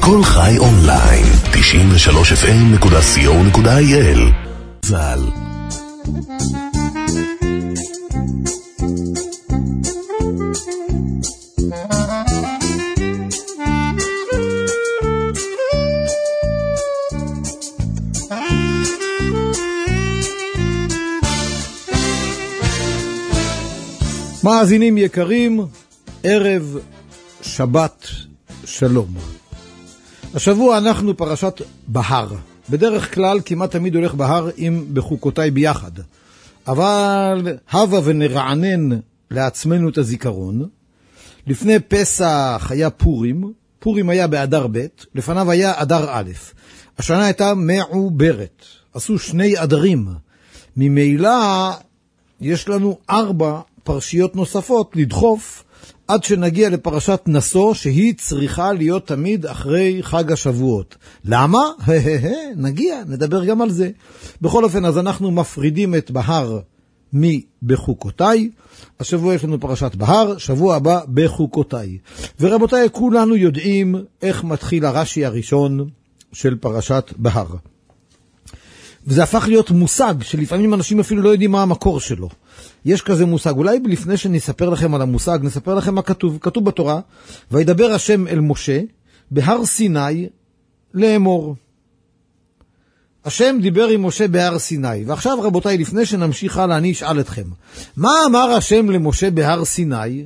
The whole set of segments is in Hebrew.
כל חי אונליין, 93fm.co.il. זל. מאזינים יקרים, ערב שבת שלום. השבוע אנחנו פרשת בהר. בדרך כלל כמעט תמיד הולך בהר עם בחוקותיי ביחד. אבל הווה ונרענן לעצמנו את הזיכרון. לפני פסח היה פורים. פורים היה באדר ב', לפניו היה אדר א'. השנה הייתה מעוברת. עשו 2 אדרים. ממילא יש לנו 4 פרשיות נוספות לדחוף עד שנגיע לפרשת נשוא, שהיא צריכה להיות תמיד אחרי חג השבועות. למה? נגיע, נדבר גם על זה. בכל אופן, אז אנחנו מפרידים את בהר מבחוקותיי. השבוע יש לנו פרשת בהר, שבוע הבא בחוקותיי. ורבותיי, כולנו יודעים איך מתחיל הרש"י הראשון של פרשת בהר. וזה הפך להיות מושג שלפעמים אנשים אפילו לא יודעים מה המקור שלו. יש כזה מושג, אולי לפני שנספר לכם על המושג, נספר לכם מה כתוב. כתוב בתורה, וידבר השם אל משה בהר סיני לאמור. השם דיבר עם משה בהר סיני. ועכשיו רבותיי, לפני שנמשיך הלאה, אני אשאל אתכם, מה אמר השם למשה בהר סיני?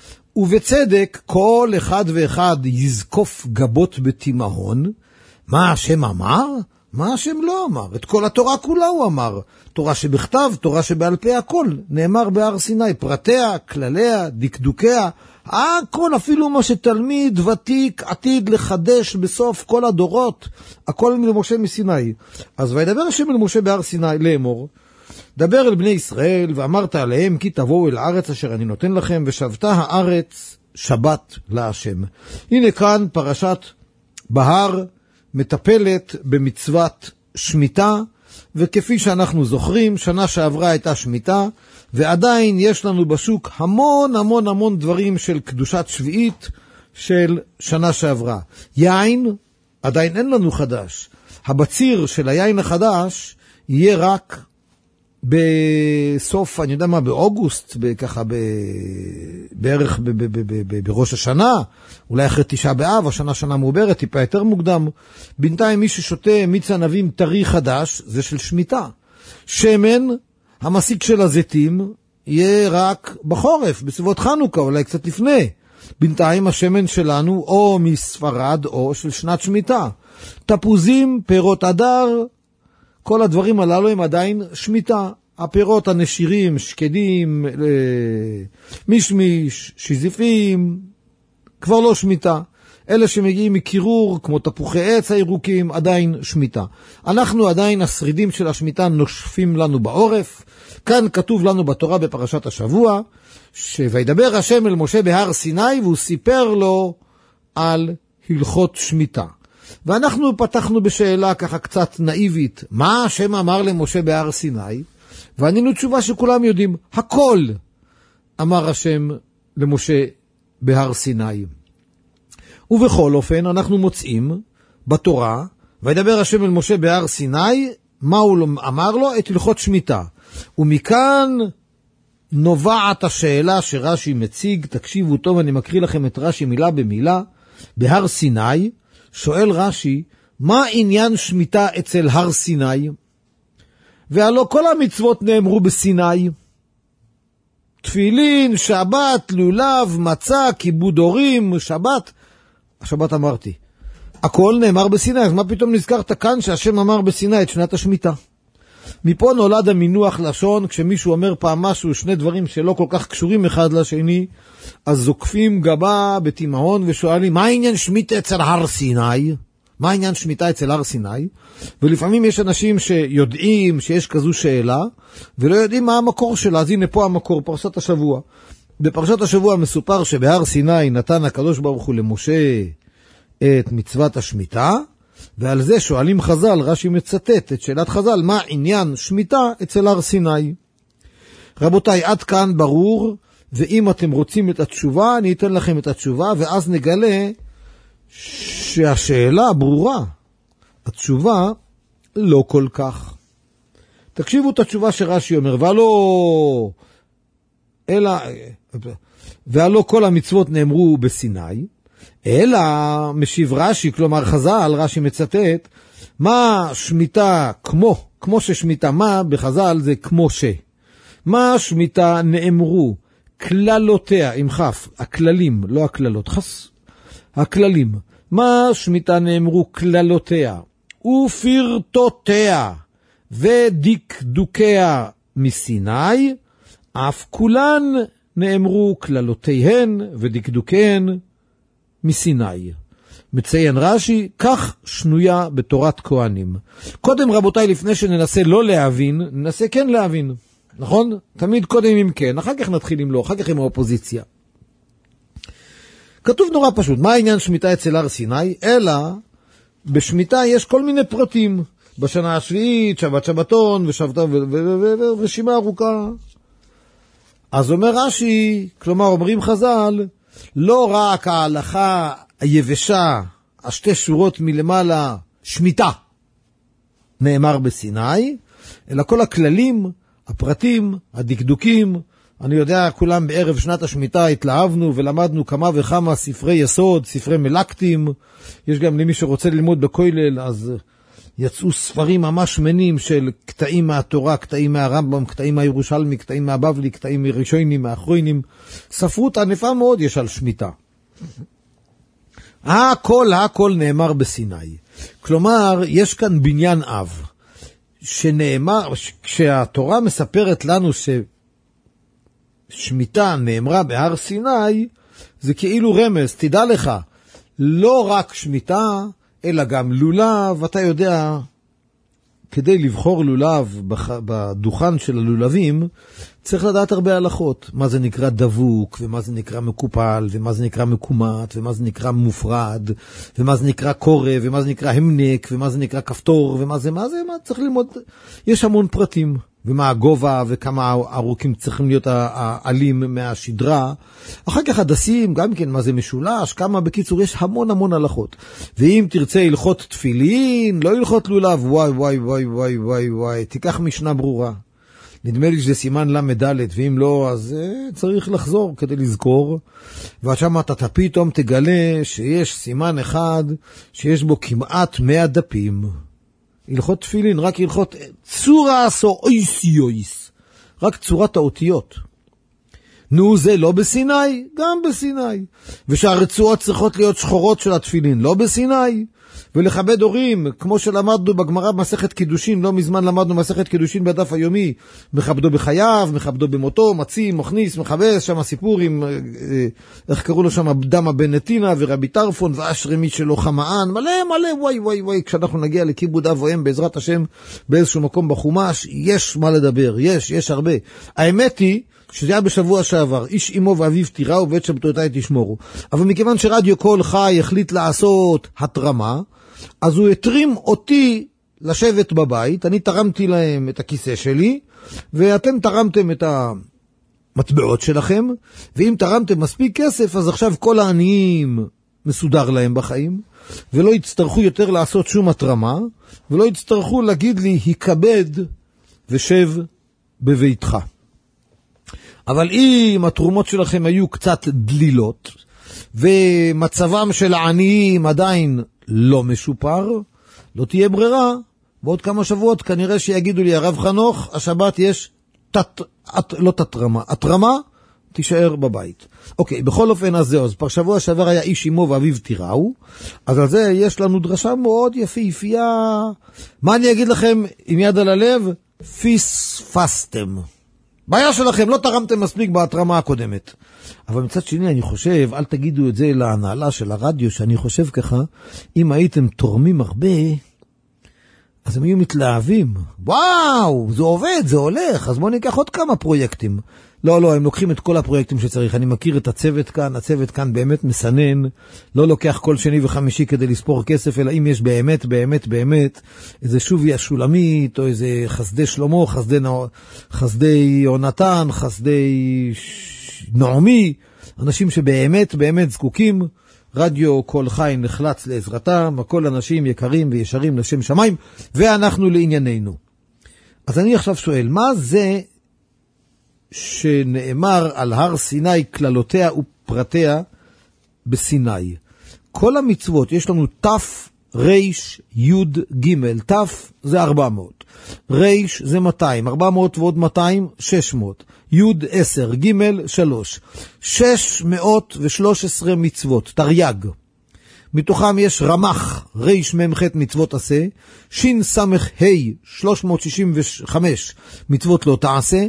ובצדק כל אחד ואחד יזקוף גבות בתימהון. מה השם אמר? מה השם לא אמר? את כל התורה כולה הוא אמר. תורה שבכתב, תורה שבעל פה, הכל נאמר בהר סיני. פרטיה, כלליה, דקדוקיה, הכל, אפילו מה שתלמיד ותיק עתיד לחדש בסוף כל הדורות, הכל למשה מסיני. אז וידבר השם אל משה בהר סיני לאמור, דבר אל בני ישראל ואמרת עליהם כי תבואו אל הארץ אשר אני נותן לכם, ושבתה הארץ שבת להשם. הנה כאן פרשת בהר מטפלת במצוות שמיטה, וכפי שאנחנו זוכרים, שנה שעברה הייתה שמיטה, ועדיין יש לנו בשוק המון המון המון דברים של קדושת שביעית של שנה שעברה. יין, עדיין אין לנו חדש. הבציר של היין החדש יהיה רק בסוף, אני יודע מה, באוגוסט, ככה בערך בראש השנה, אולי אחרי 9 באב, השנה שנה מעוברת, טיפה יותר מוקדם. בינתיים מי ששותה מיץ ענבים טרי חדש, זה של שמיטה. שמן, המסיק של הזיתים, יהיה רק בחורף, בסביבות חנוכה, אולי קצת לפני. בינתיים השמן שלנו, או מספרד, או של שנת שמיטה. תפוזים, פירות אדר, כל הדברים הללו הם עדיין שמיטה. הפירות הנשירים, שקדים, מישמיש, שיזיפים, כבר לא שמיטה. אלה שמגיעים מקירור, כמו תפוחי עץ הירוקים, עדיין שמיטה. אנחנו עדיין, השרידים של השמיטה נושפים לנו בעורף. כאן כתוב לנו בתורה בפרשת השבוע, שוידבר השם אל משה בהר סיני, והוא סיפר לו על הלכות שמיטה. ואנחנו פתחנו בשאלה ככה קצת נאיבית, מה השם אמר למשה בהר סיני? וענינו תשובה שכולם יודעים, הכל אמר השם למשה בהר סיני. ובכל אופן אנחנו מוצאים בתורה, וידבר השם אל משה בהר סיני, מה הוא אמר לו? את הלכות שמיטה. ומכאן נובעת השאלה שרש"י מציג, תקשיבו טוב, אני מקריא לכם את רש"י מילה במילה. בהר סיני שואל רש"י, מה עניין שמיטה אצל הר סיני? והלא כל המצוות נאמרו בסיני. תפילין, שבת, לולב, מצה, כיבוד הורים, שבת. השבת אמרתי. הכל נאמר בסיני, אז מה פתאום נזכרת כאן שהשם אמר בסיני את שנת השמיטה? מפה נולד המינוח לשון, כשמישהו אומר פעם משהו, 2 דברים שלא כל כך קשורים אחד לשני, אז זוקפים גבה בתימהון ושואלים, מה העניין שמיטה אצל הר סיני? מה העניין שמיטה אצל הר סיני? ולפעמים יש אנשים שיודעים שיש כזו שאלה, ולא יודעים מה המקור שלה. אז הנה פה המקור, פרשת השבוע. בפרשת השבוע מסופר שבהר סיני נתן הקדוש ברוך הוא למשה את מצוות השמיטה, ועל זה שואלים חז"ל, רש"י מצטט את שאלת חז"ל, מה עניין שמיטה אצל הר סיני? רבותיי, עד כאן ברור, ואם אתם רוצים את התשובה, אני אתן לכם את התשובה, ואז נגלה שהשאלה ברורה, התשובה לא כל כך. תקשיבו את התשובה שרש"י אומר, והלא כל המצוות נאמרו בסיני, אלא משיב רש"י, כלומר חז"ל, רש"י מצטט, מה שמיטה כמו ששמיטה, מה בחז"ל זה כמו ש. מה שמיטה נאמרו, כללותיה, עם חף, הכללים, לא הכללות, הכללים. מה שמיטה נאמרו כללותיה, ופרטותיה, ודקדוקיה מסיני, אף כולן נאמרו כללותיהן ודקדוקיהן מסיני. מציין רש"י, כך שנויה בתורת כהנים. קודם רבותיי, לפני שננסה לא להבין, ננסה כן להבין. נכון? תמיד קודם אם כן, אחר כך נתחיל עם לא, אחר כך עם האופוזיציה. כתוב נורא פשוט, מה העניין שמיטה אצל הר סיני? אלא בשמיטה יש כל מיני פרטים. בשנה השביעית, שבת שבתון, ורשימה ארוכה. אז אומר רש"י, כלומר אומרים חז"ל, לא רק ההלכה היבשה, השתי שורות מלמעלה, שמיטה, נאמר בסיני, אלא כל הכללים, הפרטים, הדקדוקים. אני יודע, כולם בערב שנת השמיטה התלהבנו ולמדנו כמה וכמה ספרי יסוד, ספרי מלאקטים. יש גם למי שרוצה ללמוד בכולל, אז יצאו ספרים ממש מנים של קטעים מהתורה, קטעים מהרמב"ם, קטעים מהירושלמי, קטעים מהבבלי, קטעים מראשונים, מאחרונים. ספרות ענפה מאוד יש על שמיטה. הכל נאמר בסיני. כלומר, יש כאן בניין אב, שנאמר, כשהתורה מספרת לנו ששמיטה נאמרה בהר סיני, זה כאילו רמז, תדע לך, לא רק שמיטה, אלא גם לולב. אתה יודע, כדי לבחור לולב בדוכן של הלולבים, צריך לדעת הרבה הלכות. מה זה נקרא דבוק, ומה זה נקרא מקופל, ומה זה נקרא מקומת, ומה זה נקרא מופרד, ומה זה נקרא קורא, ומה זה נקרא המנק, ומה זה נקרא כפתור, ומה זה, מה צריך ללמוד. יש המון פרטים. ומה הגובה וכמה ארוכים צריכים להיות העלים מהשדרה. אחר כך הדסים, גם כן מה זה משולש, כמה בקיצור, יש המון הלכות. ואם תרצה הלכות תפילין, לא הלכות לולב, וואי, תיקח משנה ברורה. נדמה לי שזה סימן למדלת, ואם לא, אז צריך לחזור כדי לזכור. ועכשיו אתה פתאום תגלה שיש סימן אחד, שיש בו כמעט 100 דפים. הלכות תפילין, רק הלכות צורה סו אויס, רק צורת האותיות. נו, זה לא בסיני, גם בסיני. ושהרצועות צריכות להיות שחורות של התפילין, לא בסיני. ולכבד הורים, כמו שלמדנו בגמרא במסכת קידושין, לא מזמן למדנו מסכת קידושין בדף היומי, מכבדו בחייו, מכבדו במותו, מציא, מכניס, מכבס, שם הסיפור עם, איך קראו לו שם, דמה בן נתינה ורבי טרפון ואשרמי שלו חמאן, מלא, וואי, כשאנחנו נגיע לכיבוד אב ואם בעזרת השם באיזשהו מקום בחומש, יש מה לדבר, יש הרבה. האמת היא, שזה היה בשבוע שעבר, איש אמו ואביו תיראו ואת שבתותיי תשמורו. אבל מכיוון שרדיו קול חי החליט לעשות התרמה, אז הוא התרים אותי לשבת בבית, אני תרמתי להם את הכיסא שלי, ואתם תרמתם את המטבעות שלכם, ואם תרמתם מספיק כסף, אז עכשיו כל העניים מסודר להם בחיים, ולא יצטרכו יותר לעשות שום התרמה, ולא יצטרכו להגיד לי, היכבד ושב בביתך. אבל אם התרומות שלכם היו קצת דלילות, ומצבם של העניים עדיין לא משופר, לא תהיה ברירה. בעוד כמה שבועות כנראה שיגידו לי, הרב חנוך, השבת יש לא תתרמה, התרמה תישאר בבית. אוקיי, בכל אופן אז זהו, אז שבוע שעבר היה איש אמו ואביו תיראו, אז על זה יש לנו דרשה מאוד יפייה. מה אני אגיד לכם עם יד על הלב? פספסתם. בעיה שלכם, לא תרמתם מספיק בהתרמה הקודמת. אבל מצד שני, אני חושב, אל תגידו את זה להנהלה של הרדיו, שאני חושב ככה, אם הייתם תורמים הרבה, אז הם יהיו מתלהבים. וואו, זה עובד, זה הולך, אז בואו ניקח עוד כמה פרויקטים. לא, הם לוקחים את כל הפרויקטים שצריך. אני מכיר את הצוות כאן באמת מסנן, לא לוקח כל שני וחמישי כדי לספור כסף, אלא אם יש באמת, איזה שובי השולמית, או איזה חסדי שלמה, חסדי יונתן, חסדי נעמי, אנשים שבאמת זקוקים, רדיו כל חי נחלץ לעזרתם, הכל אנשים יקרים וישרים לשם שמיים, ואנחנו לענייננו. אז אני עכשיו שואל, מה זה שנאמר על הר סיני כללותיה ופרטיה בסיני? כל המצוות, יש לנו תף, ריש, יוד, ג', תף זה 400, ריש זה 200, 400 ועוד 200, 600, יוד 10, ג' 3, 613 מצוות, תרי"ג. מתוכם יש רמח, ריש ממח מצוות עשה, שין סמך ה' 365 מצוות לא תעשה,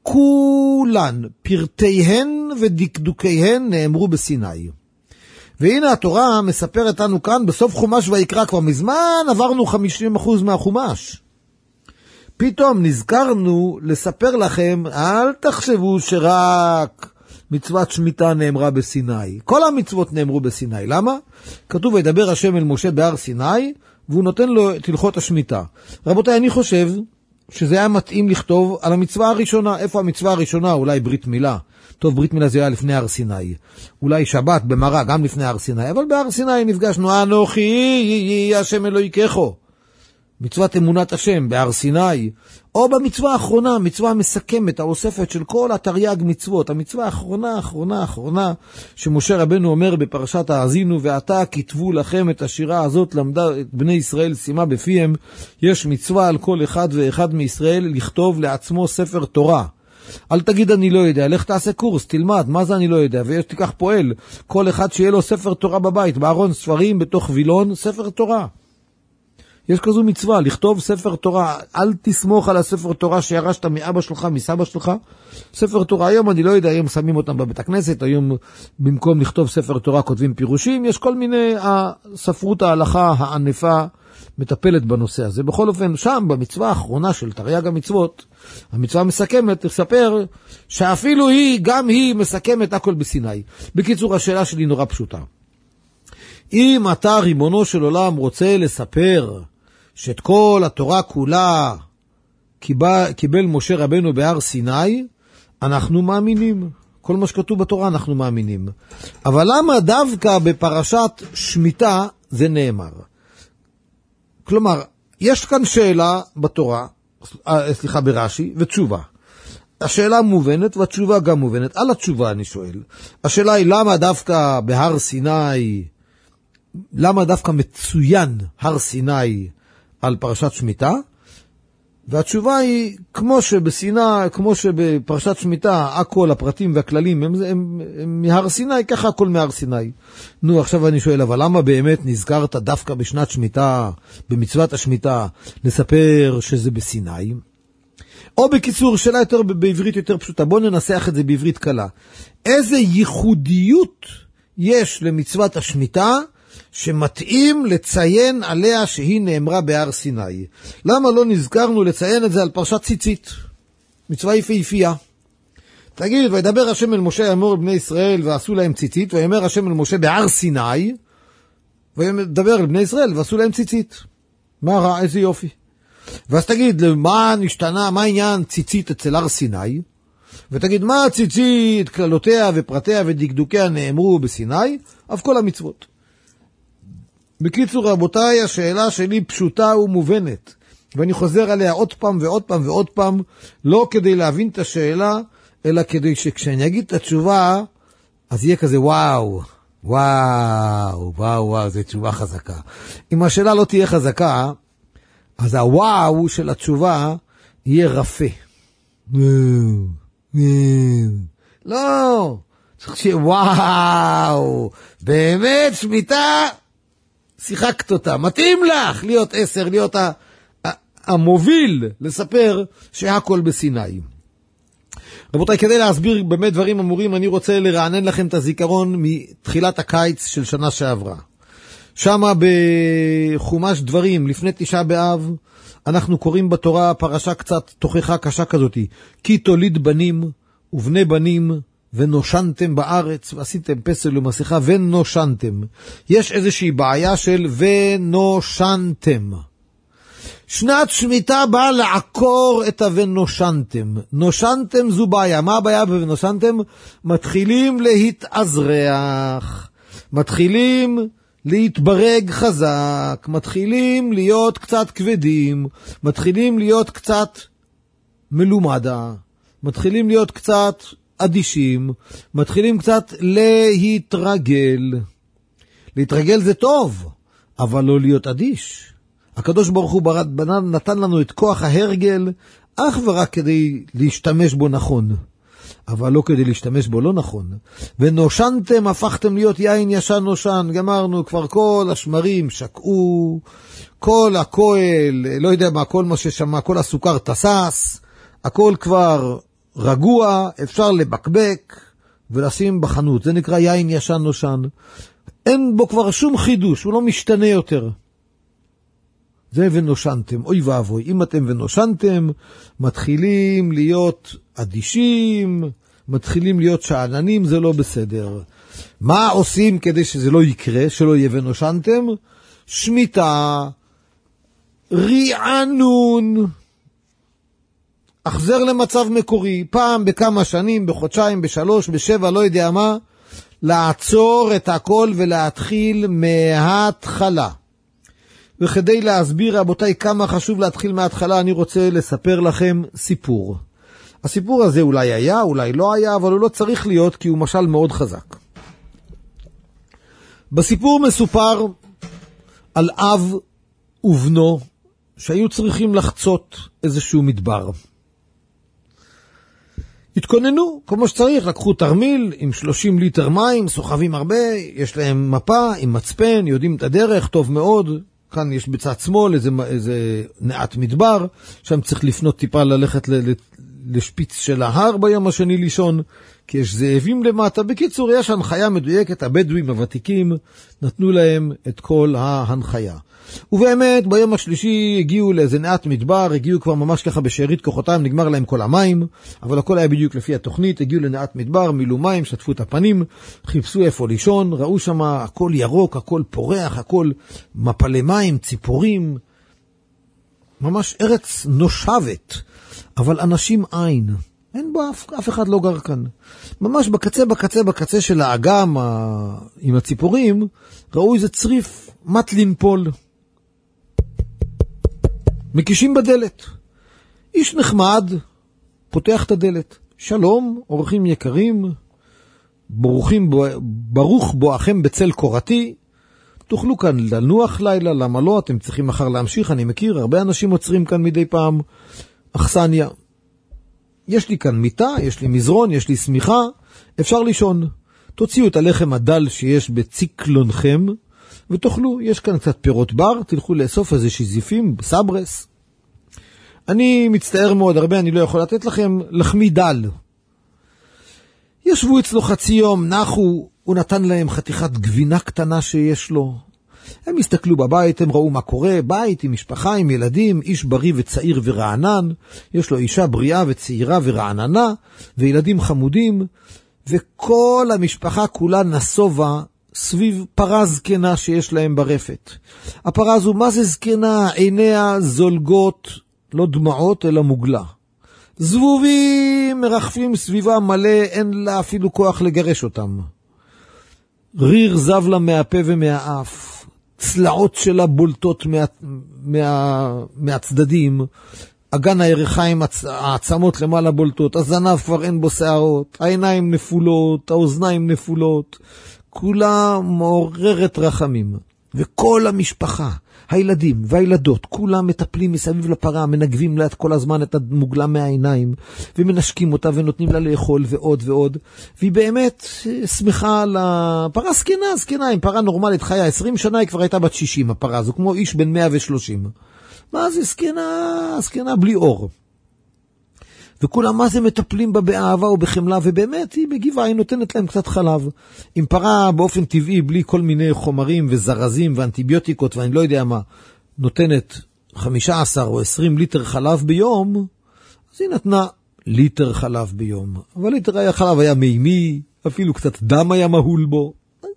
כולן פרטיהן ודקדוקיהן נאמרו בסיני. והנה התורה מספרת לנו כאן בסוף חומש ויקרא, כבר מזמן עברנו 50% מהחומש. פתאום נזכרנו לספר לכם, אל תחשבו שרק מצוות שמיטה נאמרה בסיני. כל המצוות נאמרו בסיני. למה? כתוב וידבר השם אל משה בהר סיני, והוא נותן לו את הלכות השמיטה. רבותיי, אני חושב שזה היה מתאים לכתוב על המצווה הראשונה. איפה המצווה הראשונה? אולי ברית מילה. טוב, ברית מילה זה היה לפני הר סיני. אולי שבת במראה גם לפני הר סיני. אבל בהר סיני נפגשנו, אנוכי השם אלוהיכךו. מצוות אמונת השם בהר סיני. או במצווה האחרונה, מצווה מסכמת, האוספת של כל התרי"ג מצוות. המצווה האחרונה, שמשה רבנו אומר בפרשת האזינו, ועתה כתבו לכם את השירה הזאת, למדה את בני ישראל שימה בפיהם. יש מצווה על כל אחד ואחד מישראל לכתוב לעצמו ספר תורה. אל תגיד אני לא יודע, לך תעשה קורס, תלמד, מה זה אני לא יודע, תיקח פועל, כל אחד שיהיה לו ספר תורה בבית, בארון ספרים, בתוך וילון, ספר תורה. יש כזו מצווה, לכתוב ספר תורה, אל תסמוך על הספר תורה שירשת מאבא שלך, מסבא שלך, ספר תורה, היום אני לא יודע, היום שמים אותם בבית הכנסת, היום במקום לכתוב ספר תורה כותבים פירושים, יש כל מיני, ספרות ההלכה הענפה מטפלת בנושא הזה. בכל אופן, שם במצווה האחרונה של תרי"ג המצוות, המצווה מסכמת, תספר שאפילו היא, גם היא מסכמת הכל בסיני. בקיצור, השאלה שלי נורא פשוטה. אם אתה ריבונו של עולם רוצה לספר שאת כל התורה כולה קיבל משה רבנו בהר סיני, אנחנו מאמינים. כל מה שכתוב בתורה אנחנו מאמינים. אבל למה דווקא בפרשת שמיטה זה נאמר? כלומר, יש כאן שאלה בתורה, ברש"י, ותשובה. השאלה מובנת והתשובה גם מובנת. על התשובה אני שואל. השאלה היא למה דווקא בהר סיני, למה דווקא מצוין הר סיני על פרשת שמיטה? והתשובה היא, כמו שבפרשת שמיטה, הכל, הפרטים והכללים הם מהר סיני, ככה הכל מהר סיני. נו, עכשיו אני שואל, אבל למה באמת נזכרת דווקא בשנת שמיטה, במצוות השמיטה, לספר שזה בסיני? או בקיצור, שאלה יותר בעברית יותר פשוטה, בואו ננסח את זה בעברית קלה. איזה ייחודיות יש למצוות השמיטה, שמתאים לציין עליה שהיא נאמרה בהר סיני? למה לא נזכרנו לציין את זה על פרשת ציצית? מצווה יפהפייה. תגיד, וידבר השם אל משה אמור בני ישראל ועשו להם ציצית, ויאמר השם אל משה בהר סיני, וידבר אל בני ישראל ועשו להם ציצית. מה רע? איזה יופי. ואז תגיד, מה נשתנה, מה העניין ציצית אצל הר סיני? ותגיד, מה ציצית, כללותיה ופרטיה ודקדוקיה נאמרו בסיני? אף כל המצוות. בקיצור, רבותיי, השאלה שלי פשוטה ומובנת, ואני חוזר עליה עוד פעם ועוד פעם ועוד פעם, לא כדי להבין את השאלה, אלא כדי שכשאני אגיד את התשובה, אז יהיה כזה וואו, וואו, וואו, וואו, זו תשובה חזקה. אם השאלה לא תהיה חזקה, אז הוואו של התשובה יהיה רפה. לא, צריך שיהיה וואו, באמת שמיטה, שיחקת אותה, מתאים לך להיות 10, להיות המוביל לספר שהכל בסיני. רבותיי, כדי להסביר באמת דברים אמורים, אני רוצה לרענן לכם את הזיכרון מתחילת הקיץ של שנה שעברה. שמה בחומש דברים, לפני 9 באב, אנחנו קוראים בתורה פרשה קצת תוכחה קשה כזאת. כי תוליד בנים ובני בנים, ונושנתם בארץ, ועשיתם פסל ומסכה, ונושנתם. יש איזושהי בעיה של ונושנתם. שנת שמיטה באה לעקור את הוונושנתם. נושנתם זו בעיה. מה הבעיה בוונושנתם? מתחילים להתאזרח. מתחילים להתברג חזק, מתחילים להיות קצת כבדים, מתחילים להיות קצת מלומדה, מתחילים להיות קצת אדישים, מתחילים קצת להתרגל. להתרגל זה טוב, אבל לא להיות אדיש. הקדוש ברוך הוא נתן לנו את כוח ההרגל אך ורק כדי להשתמש בו נכון, אבל לא כדי להשתמש בו לא נכון. ונושנתם, הפכתם להיות יין ישן נושן, גמרנו, כבר כל השמרים שקעו, כל הכהל, לא יודע מה, כל מה ששמע, כל הסוכר תסס, הכל כבר רגוע, אפשר לבקבק ולשים בחנות. זה נקרא יין ישן נושן. אין בו כבר שום חידוש, הוא לא משתנה יותר. זה ונושנתם, אוי ואבוי, אם אתם ונושנתם, מתחילים להיות אדישים, מתחילים להיות שעננים, זה לא בסדר. מה עושים כדי שזה לא יקרה, שלא יהיה ונושנתם? שמיטה, רענון, אחזר למצב מקורי, פעם בכמה שנים, בחודשיים, בשלוש, בשבע, לא יודע מה, לעצור את הכל ולהתחיל מההתחלה. וכדי להסביר, רבותיי, כמה חשוב להתחיל מההתחלה, אני רוצה לספר לכם סיפור. הסיפור הזה אולי היה, אולי לא היה, אבל הוא לא צריך להיות, כי הוא משל מאוד חזק. בסיפור מסופר על אב ובנו, שהיו צריכים לחצות איזשהו מדבר. התכוננו, כמו שצריך, לקחו תרמיל עם 30 ליטר מים, סוחבים הרבה, יש להם מפה עם מצפן, יודעים את הדרך, טוב מאוד. כאן יש בצד שמאל איזה נעת מדבר, שם צריך לפנות טיפה ללכת לשפיץ של ההר ביום השני לישון, כי יש זאבים למטה. בקיצור, יש הנחיה מדויקת, הבדואים הוותיקים נתנו להם את כל ההנחיה. ובאמת, ביום השלישי הגיעו לאיזה נעת מדבר, הגיעו כבר ממש ככה בשארית כוחותיים, נגמר להם כל המים, אבל הכל היה בדיוק לפי התוכנית, הגיעו לנעת מדבר, מילאו מים, שטפו את הפנים, חיפשו איפה לישון, ראו שם הכל ירוק, הכל פורח, הכל מפלי מים, ציפורים, ממש ארץ נושבת, אבל אנשים אין. אין בו אף אחד לא גר כאן. ממש בקצה של האגם עם הציפורים, ראו איזה צריף מת לנפול. מקישים בדלת. איש נחמד פותח את הדלת. שלום, אורחים יקרים, ברוך בואכם בצל קורתי. תוכלו כאן לנוח לילה, למה לא? אתם צריכים מחר להמשיך, אני מכיר, הרבה אנשים עוצרים כאן מדי פעם. אכסניה. יש לי כאן מיטה, יש לי מזרון, יש לי סמיכה, אפשר לישון. תוציאו את הלחם הדל שיש בציקלונכם, ותאכלו, יש כאן קצת פירות בר, תלכו לאסוף איזה שזיפים, סברס. אני מצטער מאוד הרבה, אני לא יכול לתת לכם לחמי דל. ישבו אצלו חצי יום, נחו, הוא נתן להם חתיכת גבינה קטנה שיש לו. הם הסתכלו בבית, הם ראו מה קורה, בית עם משפחה, עם ילדים, איש בריא וצעיר ורענן, יש לו אישה בריאה וצעירה ורעננה, וילדים חמודים, וכל המשפחה כולה נסובה סביב פרה זקנה שיש להם ברפת. הפרה הזו, מה זה זקנה? עיניה זולגות, לא דמעות אלא מוגלה. זבובים מרחפים סביבה מלא, אין לה אפילו כוח לגרש אותם. ריר זב לה מהפה ומהאף. צלעות שלה בולטות מהצדדים, אגן הירכיים, העצמות למעלה בולטות, הזנב כבר אין בו שערות, העיניים נפולות, האוזניים נפולות, כולה מעוררת רחמים. וכל המשפחה, הילדים והילדות, כולם מטפלים מסביב לפרה, מנגבים לה את כל הזמן את המוגלה מהעיניים, ומנשקים אותה ונותנים לה לאכול ועוד ועוד, והיא באמת שמחה על הפרה זקנה, עם פרה נורמלית חיה 20 שנה, היא כבר הייתה בת 60, הפרה הזו, כמו איש בן 130. מה זה זקנה בלי אור. וכולם מה זה מטפלים בה באהבה ובחמלה, ובאמת היא בגבעה, היא נותנת להם קצת חלב. עם פרה באופן טבעי, בלי כל מיני חומרים וזרזים ואנטיביוטיקות ואני לא יודע מה, נותנת 15 או 20 ליטר חלב ביום, אז היא נתנה ליטר חלב ביום. אבל ליטר החלב היה מימי, אפילו קצת דם היה מהול בו.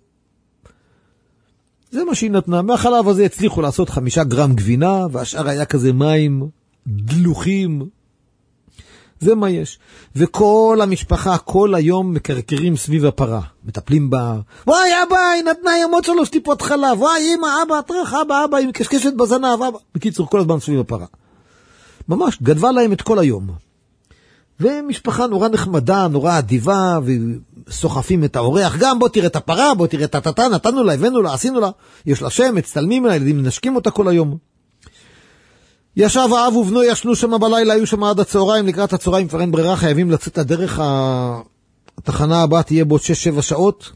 זה מה שהיא נתנה. מהחלב הזה הצליחו לעשות 5 גרם גבינה, והשאר היה כזה מים דלוחים. זה מה יש. וכל המשפחה כל היום מקרקרים סביב הפרה, מטפלים בה. וואי אבא, היא נתנה ימות 3 טיפות חלב, וואי אמא, אבא, תרח, אבא, היא מקשקשת בזנב, אבא. בקיצור, כל הזמן סביב הפרה. ממש, גדבה להם את כל היום. ומשפחה נורא נחמדה, נורא אדיבה, וסוחפים את האורח, גם בוא תראה את הפרה, בוא תראה את הטטה, נתנו לה, הבאנו לה, עשינו לה, יש לה שם, מצטלמים לה, ילדים מנשקים אותה כל היום. ישב האב ובנו, ישנו שם בלילה, היו שם עד הצהריים, לקראת הצהריים כבר אין ברירה, חייבים לצאת לדרך, התחנה הבאה תהיה בעוד 6-7 שעות,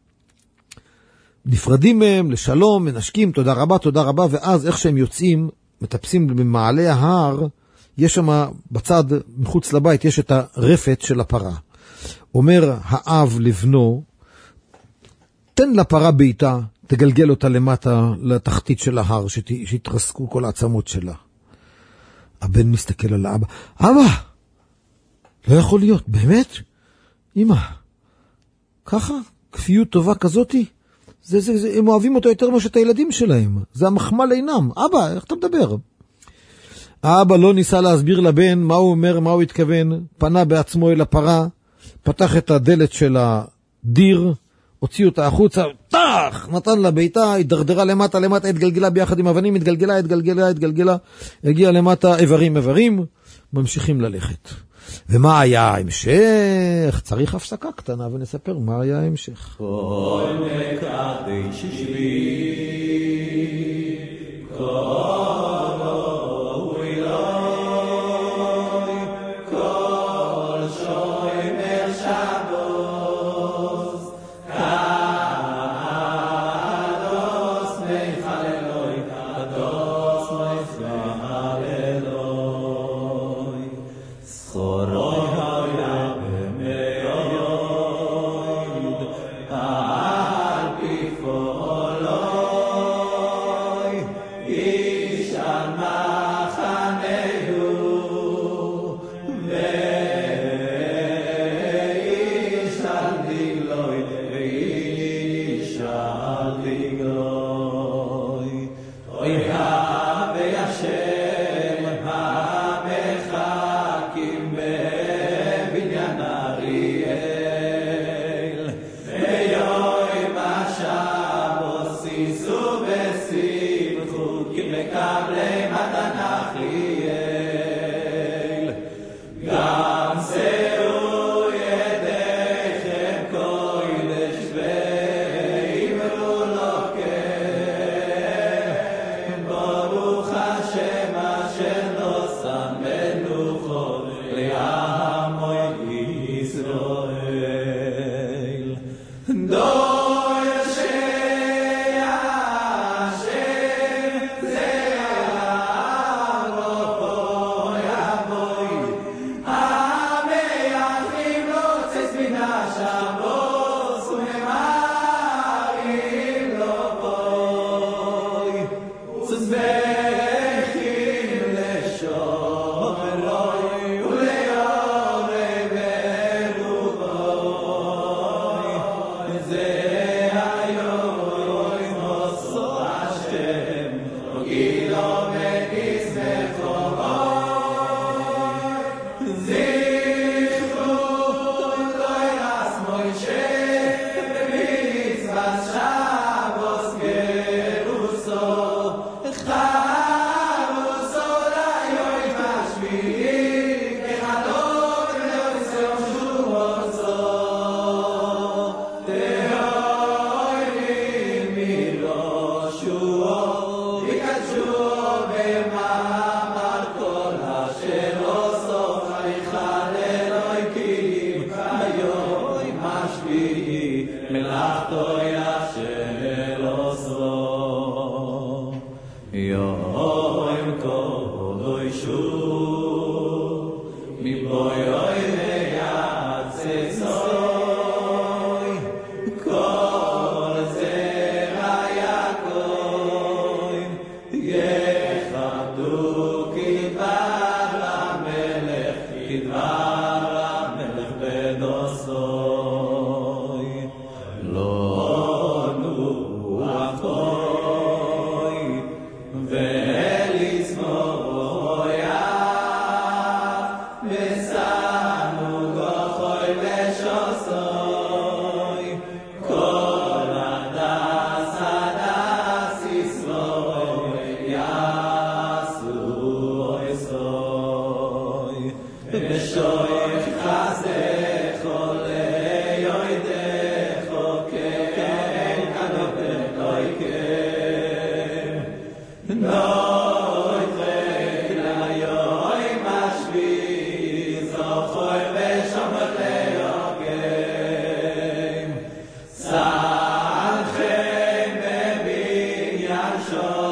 נפרדים מהם, לשלום, מנשקים, תודה רבה, ואז איך שהם יוצאים, מטפסים במעלה ההר, יש שם בצד, מחוץ לבית, יש את הרפת של הפרה. אומר האב לבנו, תן לפרה ביתה, תגלגל אותה למטה, לתחתית של ההר, שיתרסקו כל העצמות שלה. הבן מסתכל על האבא, אבא, לא יכול להיות, באמת? אמא, ככה? כפיות טובה כזאתי? הם אוהבים אותו יותר משאת הילדים שלהם. זה המחמל אינם. אבא, איך אתה מדבר? האבא לא ניסה להסביר לבן מה הוא אומר, מה הוא התכוון, פנה בעצמו אל הפרה, פתח את הדלת של הדיר, הוציא אותה החוצה, טח, נתן לה ביתה, התדרדרה למטה, התגלגלה ביחד עם אבנים, התגלגלה, הגיעה למטה, איברים, ממשיכים ללכת. ומה היה ההמשך? צריך הפסקה קטנה ונספר מה היה ההמשך. כל מקדש שבי, לא נוח בוי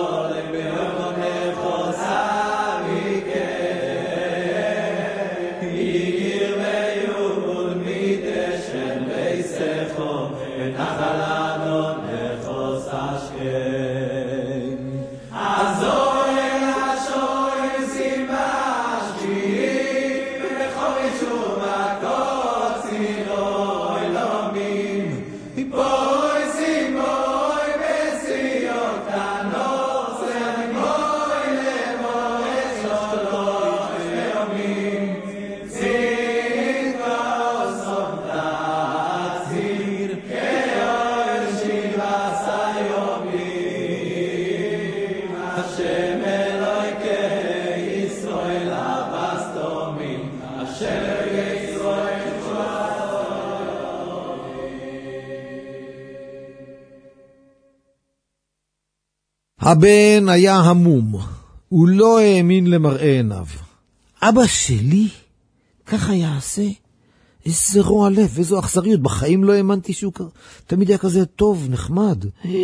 הבן היה המום, הוא לא האמין למראה עיניו. אבא שלי? ככה יעשה? איזה רוע לב, איזו אכזריות, בחיים לא האמנתי שהוא תמיד היה כזה טוב, נחמד.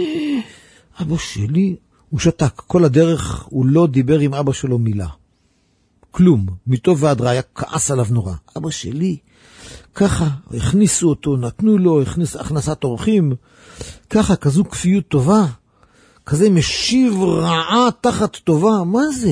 אבא שלי? הוא שתק, כל הדרך הוא לא דיבר עם אבא שלו מילה. כלום, מטוב ועד רע, היה כעס עליו נורא. אבא שלי? ככה, הכניסו אותו, נתנו לו, הכנסת אורחים, ככה, כזו כפיות טובה. כזה משיב רעה תחת טובה, מה זה?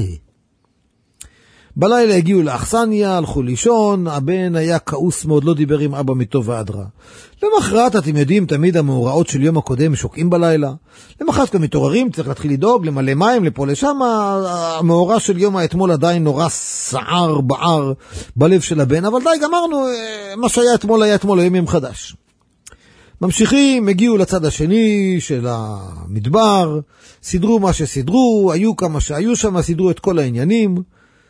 בלילה הגיעו לאכסניה, הלכו לישון, הבן היה כעוס מאוד, לא דיבר עם אבא מטוב ועד רע. למחרת, אתם יודעים, תמיד המאורעות של יום הקודם שוקעים בלילה. למחרת כבר מתעוררים, צריך להתחיל לדאוג, למלא מים, לפה לשם, המאורע של יום האתמול עדיין נורא סער, בער בלב של הבן, אבל די, גמרנו, מה שהיה אתמול היה אתמול, היום יום חדש. ממשיכים, הגיעו לצד השני של המדבר, סידרו מה שסידרו, היו כמה שהיו שם, סידרו את כל העניינים.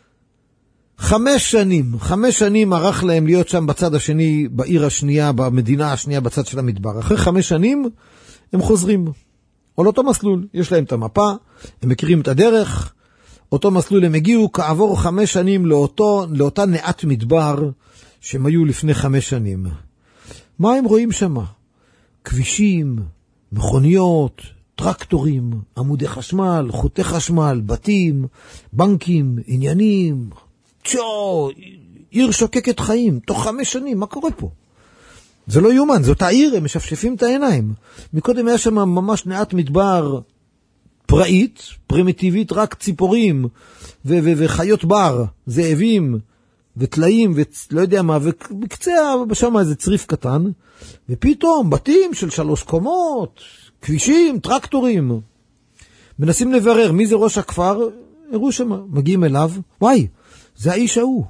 5 שנים ערך להם להיות שם בצד השני, בעיר השנייה, במדינה השנייה, בצד של המדבר. אחרי 5 שנים הם חוזרים. על אותו מסלול, יש להם את המפה, הם מכירים את הדרך, אותו מסלול הם הגיעו, כעבור 5 שנים לאותה נעת מדבר שהם היו לפני 5 שנים. מה הם רואים שם? כבישים, מכוניות, טרקטורים, עמודי חשמל, חוטי חשמל, בתים, בנקים, עניינים, עיר שוקקת חיים, תוך 5 שנים, מה קורה פה? זה לא יומן, זאת העיר, הם משפשפים את העיניים. מקודם היה שם ממש נעת מדבר פראית, פרימיטיבית, רק ציפורים וחיות בר, זאבים וטלאים ולא יודע מה, ובקצה שם איזה צריף קטן, ופתאום בתים של 3 קומות, כבישים, טרקטורים. מנסים לברר מי זה ראש הכפר, הראו שם, מגיעים אליו, וואי, זה האיש ההוא.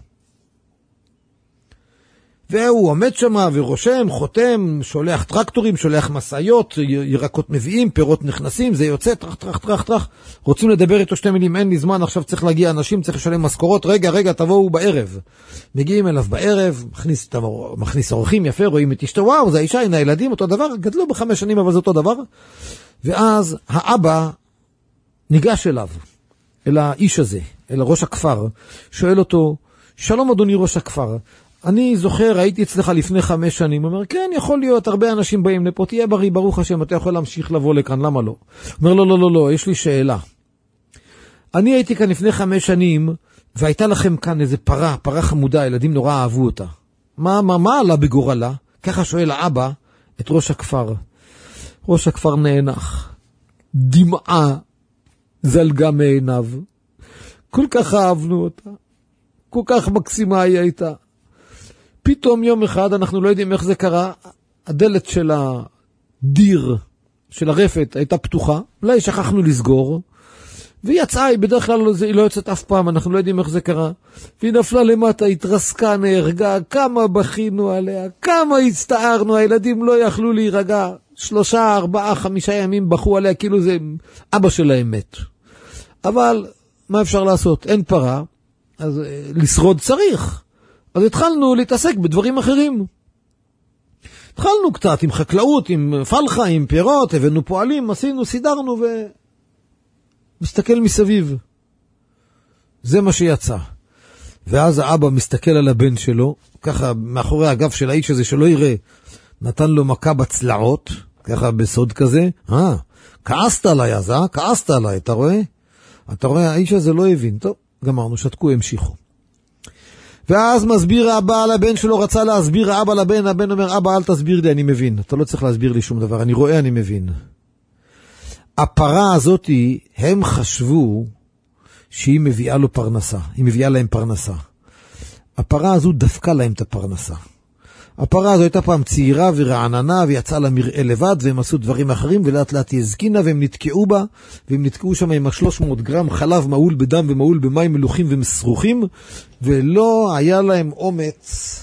והוא עומד שם ורושם, חותם, שולח טרקטורים, שולח מסעיות, ירקות מביאים, פירות נכנסים, זה יוצא, טרח. רוצים לדבר איתו 2 מילים, אין לי זמן, עכשיו צריך להגיע אנשים, צריך לשלם משכורות, רגע, תבואו בערב. מגיעים אליו בערב, מכניס אורחים יפה, רואים את אשתו, וואו, זה האישה, הנה הילדים, אותו דבר, גדלו ב5 שנים, אבל זה אותו דבר. ואז האבא ניגש אליו, אל האיש הזה, אל ראש הכפר, שואל אותו, שלום אדוני ראש הכפר, אני זוכר, הייתי אצלך לפני 5 שנים, הוא אומר, כן, יכול להיות, הרבה אנשים באים לפה, תהיה בריא, ברוך השם, אתה יכול להמשיך לבוא לכאן, למה לא? הוא אומר, לא, יש לי שאלה. אני הייתי כאן לפני 5 שנים, והייתה לכם כאן איזה פרה חמודה, ילדים נורא אהבו אותה. מה עלה בגורלה? ככה שואל האבא את ראש הכפר. ראש הכפר נאנח. דמעה זלגה מעיניו. כל כך אהבנו אותה. כל כך מקסימה היא הייתה. פתאום יום אחד, אנחנו לא יודעים איך זה קרה, הדלת של הדיר, של הרפת, הייתה פתוחה, אולי שכחנו לסגור, והיא יצאה, היא בדרך כלל היא לא יוצאת אף פעם, אנחנו לא יודעים איך זה קרה, והיא נפלה למטה, התרסקה, נהרגה, כמה בכינו עליה, כמה הצטערנו, הילדים לא יכלו להירגע, 3, 4, 5 ימים בכו עליה, כאילו זה אבא שלהם מת. אבל מה אפשר לעשות? אין פרה, אז לשרוד צריך. אז התחלנו להתעסק בדברים אחרים. התחלנו קצת עם חקלאות, עם פלחה, עם פירות, הבאנו פועלים, עשינו, סידרנו ומסתכל מסביב. זה מה שיצא. ואז האבא מסתכל על הבן שלו, ככה מאחורי הגב של האיש הזה שלא יראה, נתן לו מכה בצלעות, ככה בסוד כזה, כעסת עליי אז, כעסת עליי, אתה רואה? אתה רואה, האיש הזה לא הבין. טוב, גמרנו, שתקו, המשיכו. ואז מסביר האבא לבן שלו, רצה להסביר האבא לבן, הבן אומר, אבא אל תסביר לי, אני מבין. אתה לא צריך להסביר לי שום דבר, אני רואה, אני מבין. הפרה הזאת, הם חשבו שהיא מביאה לו פרנסה, היא מביאה להם פרנסה. הפרה הזו דפקה להם את הפרנסה. הפרה הזו הייתה פעם צעירה ורעננה, ויצאה למראה לבד, והם עשו דברים אחרים, ולאט לאט היא הזקינה, והם נתקעו בה, והם נתקעו שם עם 300 גרם חלב מעול בדם ומעול במים מלוחים ומסרוכים, ולא היה להם אומץ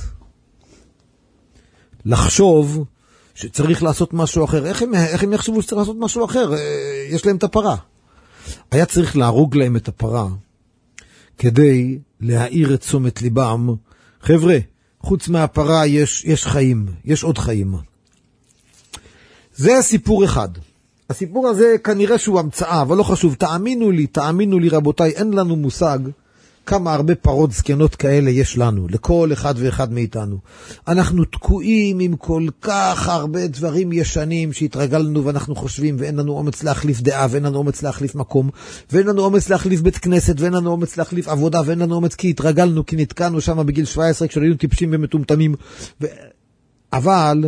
לחשוב שצריך לעשות משהו אחר. איך הם יחשבו שצריך לעשות משהו אחר? יש להם את הפרה. היה צריך להרוג להם את הפרה, כדי להאיר את תשומת ליבם. חבר'ה, חוץ מהפרה יש חיים, יש עוד חיים. זה סיפור אחד. הסיפור הזה כנראה שהוא המצאה, אבל לא חשוב. תאמינו לי רבותיי, אין לנו מושג כמה הרבה פרות זקנות כאלה יש לנו, לכל אחד ואחד מאיתנו. אנחנו תקועים עם כל כך הרבה דברים ישנים שהתרגלנו ואנחנו חושבים, ואין לנו אומץ להחליף דעה, ואין לנו אומץ להחליף מקום, ואין לנו אומץ להחליף בית כנסת, ואין לנו אומץ להחליף עבודה, ואין לנו אומץ כי התרגלנו, כי נתקענו שם בגיל 17 כשהיינו טיפשים ומטומטמים. אבל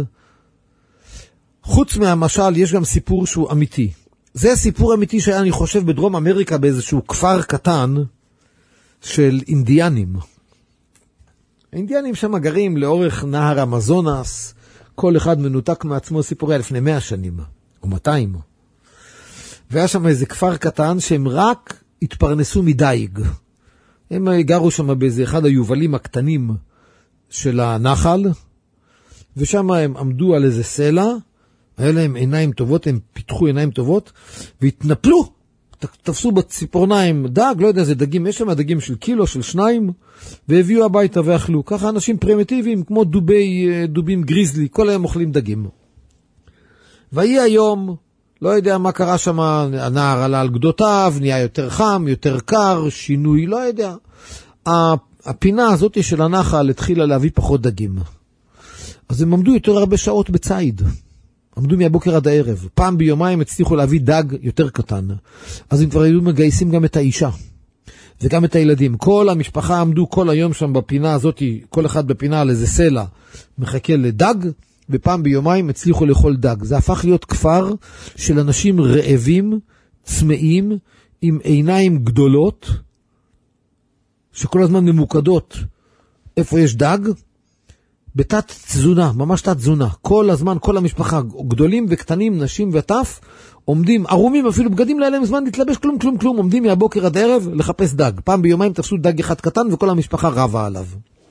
חוץ מהמשל יש גם סיפור שהוא אמיתי. זה סיפור אמיתי שהיה, אני חושב, בדרום אמריקה באיזשהו כפר קטן, של אינדיאנים. האינדיאנים שם גרים לאורך נהר המזונס, כל אחד מנותק מעצמו, סיפורי לפני 100 שנים, או 200. והיה שם איזה כפר קטן שהם רק התפרנסו מדייג. הם גרו שם באיזה אחד היובלים הקטנים של הנחל, ושם הם עמדו על איזה סלע, היה להם עיניים טובות, הם פיתחו עיניים טובות, והתנפלו, תפסו בציפורניים דג, לא יודע איזה דגים, יש שם דגים של קילו, של 2, והביאו הביתה ואכלו. ככה אנשים פרימיטיביים, כמו דובים גריזלי, כל היום אוכלים דגים. והיא היום, לא יודע מה קרה שם, הנער עלה על גדותיו, נהיה יותר חם, יותר קר, שינוי, לא יודע. הפינה הזאת של הנחל התחילה להביא פחות דגים. אז הם עמדו יותר הרבה שעות בצייד. עמדו מהבוקר עד הערב. פעם ביומיים הצליחו להביא דג יותר קטן. אז הם כבר היו מגייסים גם את האישה. וגם את הילדים. כל המשפחה עמדו כל היום שם בפינה הזאת, כל אחד בפינה על איזה סלע, מחכה לדג, ופעם ביומיים הצליחו לאכול דג. זה הפך להיות כפר של אנשים רעבים, צמאים, עם עיניים גדולות, שכל הזמן ממוקדות איפה יש דג, בתת תזונה, ממש תת תזונה. כל הזמן, כל המשפחה, גדולים וקטנים, נשים וטף, עומדים, ערומים אפילו, בגדים להם זמן להתלבש, כלום, עומדים מהבוקר עד הערב לחפש דג. פעם ביומיים תפסו דג אחד קטן וכל המשפחה רבה עליו.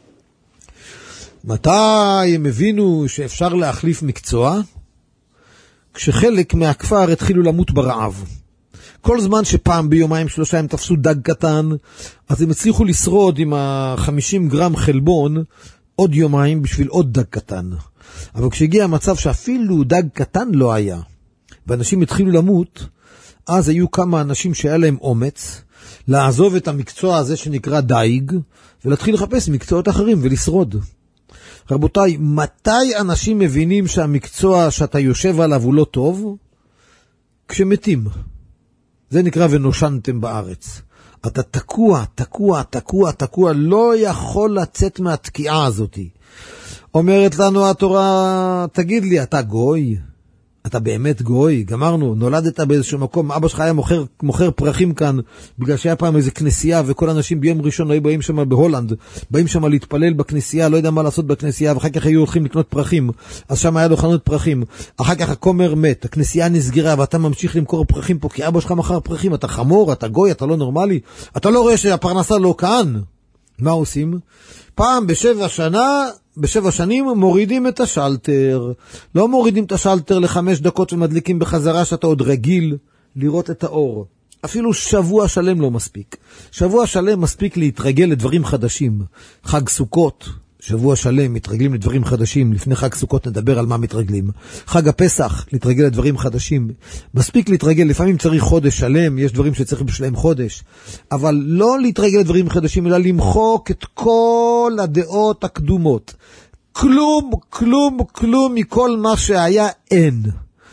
מתי הם הבינו שאפשר להחליף מקצוע? כשחלק מהכפר התחילו למות ברעב. כל זמן שפעם ביומיים 3 הם תפסו דג קטן, אז הם הצליחו לשרוד עם 50 גרם חלבון, עוד יומיים בשביל עוד דג קטן. אבל כשהגיע המצב שאפילו דג קטן לא היה, ואנשים התחילו למות, אז היו כמה אנשים שהיה להם אומץ, לעזוב את המקצוע הזה שנקרא דייג, ולהתחיל לחפש מקצועות אחרים ולשרוד. רבותיי, מתי אנשים מבינים שהמקצוע שאתה יושב עליו הוא לא טוב? כשמתים. זה נקרא ונושנתם בארץ. אתה תקוע, לא יכול לצאת מהתקיעה הזאת. אומרת לנו התורה, תגיד לי, אתה גוי? אתה באמת גוי? גמרנו, נולדת באיזשהו מקום, אבא שלך היה מוכר פרחים כאן, בגלל שהיה פעם איזה כנסייה, וכל אנשים ביום ראשון היו באים שם בהולנד, באים שם להתפלל בכנסייה, לא יודע מה לעשות בכנסייה, ואחר כך היו הולכים לקנות פרחים, אז שם היה לו חנות פרחים, אחר כך הכומר מת, הכנסייה נסגרה, ואתה ממשיך למכור פרחים פה, כי אבא שלך מכר פרחים, אתה חמור, אתה גוי, אתה לא נורמלי, אתה לא רואה שהפרנסה לא כאן. מה עושים? פעם ב7 שנים מורידים את השלטר. לא מורידים את השלטר ל5 דקות ומדליקים בחזרה שאתה עוד רגיל לראות את האור. אפילו שבוע שלם לא מספיק. שבוע שלם מספיק להתרגל לדברים חדשים. חג סוכות, שבוע שלם מתרגלים לדברים חדשים. לפני חג סוכות נדבר על מה מתרגלים. חג הפסח, להתרגל לדברים חדשים. מספיק להתרגל, לפעמים צריך חודש שלם, יש דברים שצריך בשלם חודש. אבל לא להתרגל לדברים חדשים, אלא למחוק את כל הדעות הקדומות. כלום מכל מה שהיה אין.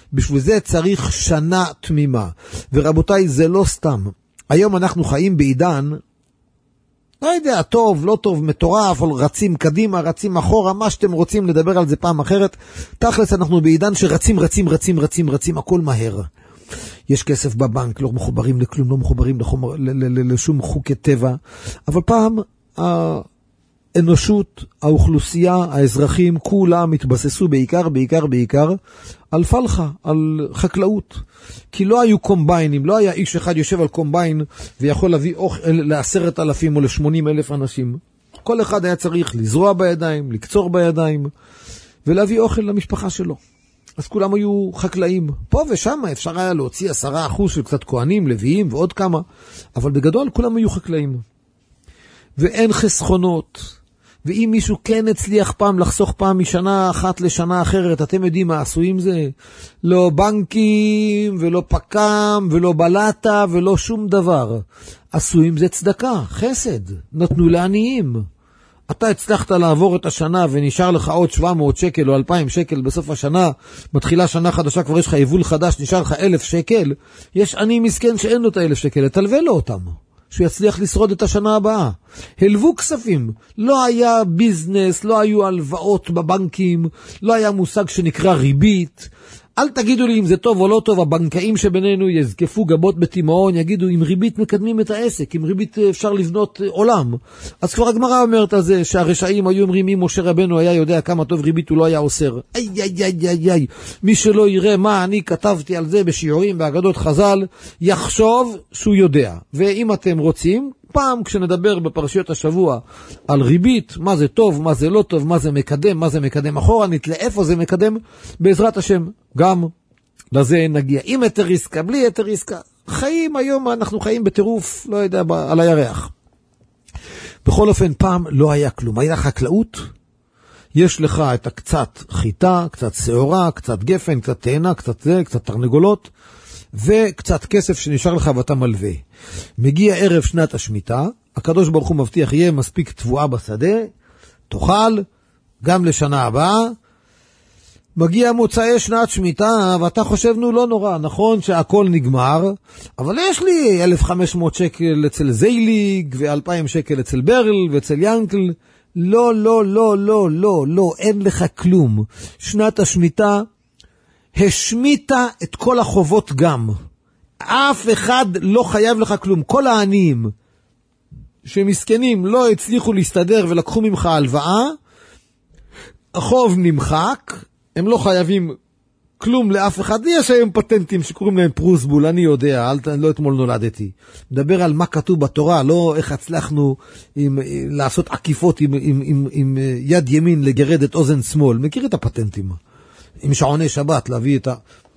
בשביל זה צריך שנה תמימה. ורבותיי, זה לא סתם. היום אנחנו חיים בעידן, לא יודע, טוב, לא טוב, מטורף, אבל רצים קדימה, רצים אחורה, מה שאתם רוצים לדבר על זה פעם אחרת. תכלס אנחנו בעידן שרצים, רצים, רצים, רצים, רצים, הכל מהר. יש כסף בבנק, לא מחוברים לכלום, לא מחוברים לשום חוקי טבע. אבל פעם האנושות, האוכלוסייה, האזרחים, כולם התבססו בעיקר על פלחה, על חקלאות. כי לא היו קומביינים, לא היה איש אחד יושב על קומביין ויכול להביא אוכל ל10,000 או ל80,000 אנשים. כל אחד היה צריך לזרוע בידיים, לקצור בידיים ולהביא אוכל למשפחה שלו. אז כולם היו חקלאים. פה ושם אפשר היה להוציא 10% של קצת כהנים, לוויים ועוד כמה, אבל בגדול כולם היו חקלאים. ואין חסכונות. ואם מישהו כן הצליח פעם לחסוך פעם משנה אחת לשנה אחרת, אתם יודעים מה עשו עם זה? לא בנקים ולא פקם ולא בלטה ולא שום דבר. עשו עם זה צדקה, חסד, נתנו לעניים. אתה הצלחת לעבור את השנה ונשאר לך עוד 700 שקל או 2,000 שקל בסוף השנה, מתחילה שנה חדשה, כבר יש לך יבול חדש, נשאר לך 1,000 שקל, יש עני מסכן שאין לו את 1,000 שקל, תלווה לו אותם. שהוא יצליח לשרוד את השנה הבאה. הלוו כספים, לא היה ביזנס, לא היו הלוואות בבנקים, לא היה מושג שנקרא ריבית. אל תגידו לי אם זה טוב או לא טוב, הבנקאים שבינינו יזקפו גבות בתימהון, יגידו עם ריבית מקדמים את העסק, עם ריבית אפשר לבנות עולם. אז כבר הגמרא אומרת על זה שהרשעים היו אומרים, אם משה רבנו היה יודע כמה טוב ריבית הוא לא היה אוסר. איי, מי שלא יראה מה אני כתבתי על זה בשיעורים באגדות חז"ל, יחשוב שהוא יודע. ואם אתם רוצים, פעם כשנדבר בפרשיות השבוע על ריבית, מה זה טוב, מה זה לא טוב, מה זה מקדם, מה זה מקדם אחורנית, לאיפה זה מקדם, בעזרת השם, גם לזה נגיע. עם היתר עסקה, בלי היתר עסקה. חיים היום, אנחנו חיים בטירוף, לא יודע, על הירח. בכל אופן, פעם לא היה כלום. היה חקלאות, יש לך את הקצת חיטה, קצת שעורה, קצת גפן, קצת תאנה, קצת זה, קצת תרנגולות, וקצת כסף שנשאר לך ואתה מלווה. מגיע ערב שנת השמיטה, הקדוש ברוך הוא מבטיח יהיה מספיק תבואה בשדה, תאכל, גם לשנה הבאה. מגיע מוצאי שנת שמיטה, ואתה חושב, נו לא נורא, נכון שהכל נגמר, אבל יש לי 1,500 שקל אצל זייליג, ו2,000 שקל אצל ברל ואצל ינקל. לא, אין לך כלום. שנת השמיטה השמיטה את כל החובות גם. אף אחד לא חייב לך כלום. כל העניים שמסכנים לא הצליחו להסתדר ולקחו ממך הלוואה, החוב נמחק, הם לא חייבים כלום לאף אחד. יש היום פטנטים שקוראים להם פרוסבול, אני יודע, לא אתמול נולדתי. מדבר על מה כתוב בתורה, לא איך הצלחנו לעשות עקיפות עם יד ימין לגרד את אוזן שמאל. מכיר את הפטנטים? עם שעוני שבת להביא את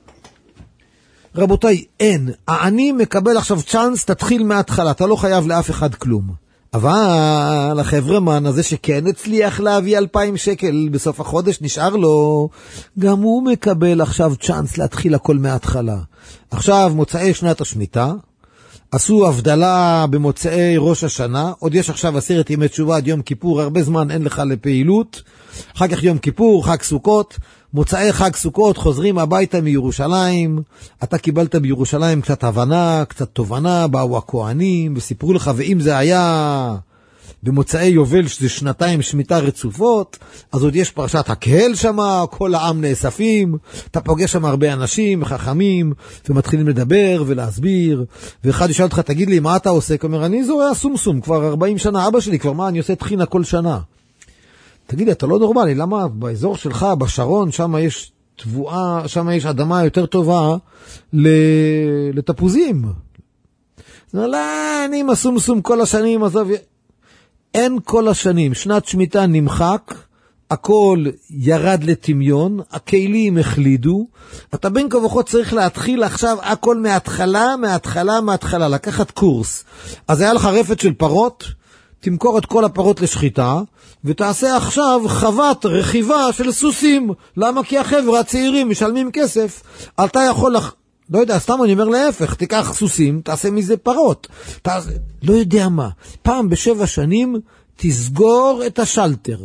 רבותיי, אין. העני מקבל עכשיו צ'אנס, תתחיל מההתחלה, אתה לא חייב לאף אחד כלום. אבל החברמן הזה שכן הצליח להביא 2,000 שקל בסוף החודש, נשאר לו, גם הוא מקבל עכשיו צ'אנס להתחיל הכל מההתחלה. עכשיו מוצאי שנת השמיטה, עשו הבדלה במוצאי ראש השנה, עוד יש עכשיו 10 ימי תשובה עד יום כיפור, הרבה זמן אין לך לפעילות, אחר כך יום כיפור, חג סוכות, מוצאי חג סוכות, חוזרים הביתה מירושלים, אתה קיבלת בירושלים קצת הבנה, קצת תובנה, באו הכהנים וסיפרו לך, ואם זה היה במוצאי יובל שזה 2 שמיטה רצופות, אז עוד יש פרשת הקהל שם, כל העם נאספים, אתה פוגש שם הרבה אנשים, חכמים, ומתחילים לדבר ולהסביר, ואחד ישאל אותך, תגיד לי, מה אתה עושה? אומר, אני זורע סומסום, כבר 40 שנה, אבא שלי, כבר מה, אני עושה תחינה כל שנה. תגיד לי, אתה לא נורמלי, למה באזור שלך, בשרון, שם יש תבואה, שם יש אדמה יותר טובה לתפוזים? לא, אני עם הסומסום כל השנים, עזוב, אין כל השנים, שנת שמיטה נמחק, הכל ירד לטמיון, הכלים החלידו, אתה בין כה וכה צריך להתחיל עכשיו הכל מההתחלה, לקחת קורס. אז היה לך רפת של פרות, תמכור את כל הפרות לשחיטה, ותעשה עכשיו חוות רכיבה של סוסים. למה? כי החבר'ה הצעירים משלמים כסף. אתה יכול לא יודע, סתם אני אומר להפך, תיקח סוסים, תעשה מזה פרות. לא יודע מה. פעם ב7 שנים תסגור את השלטר.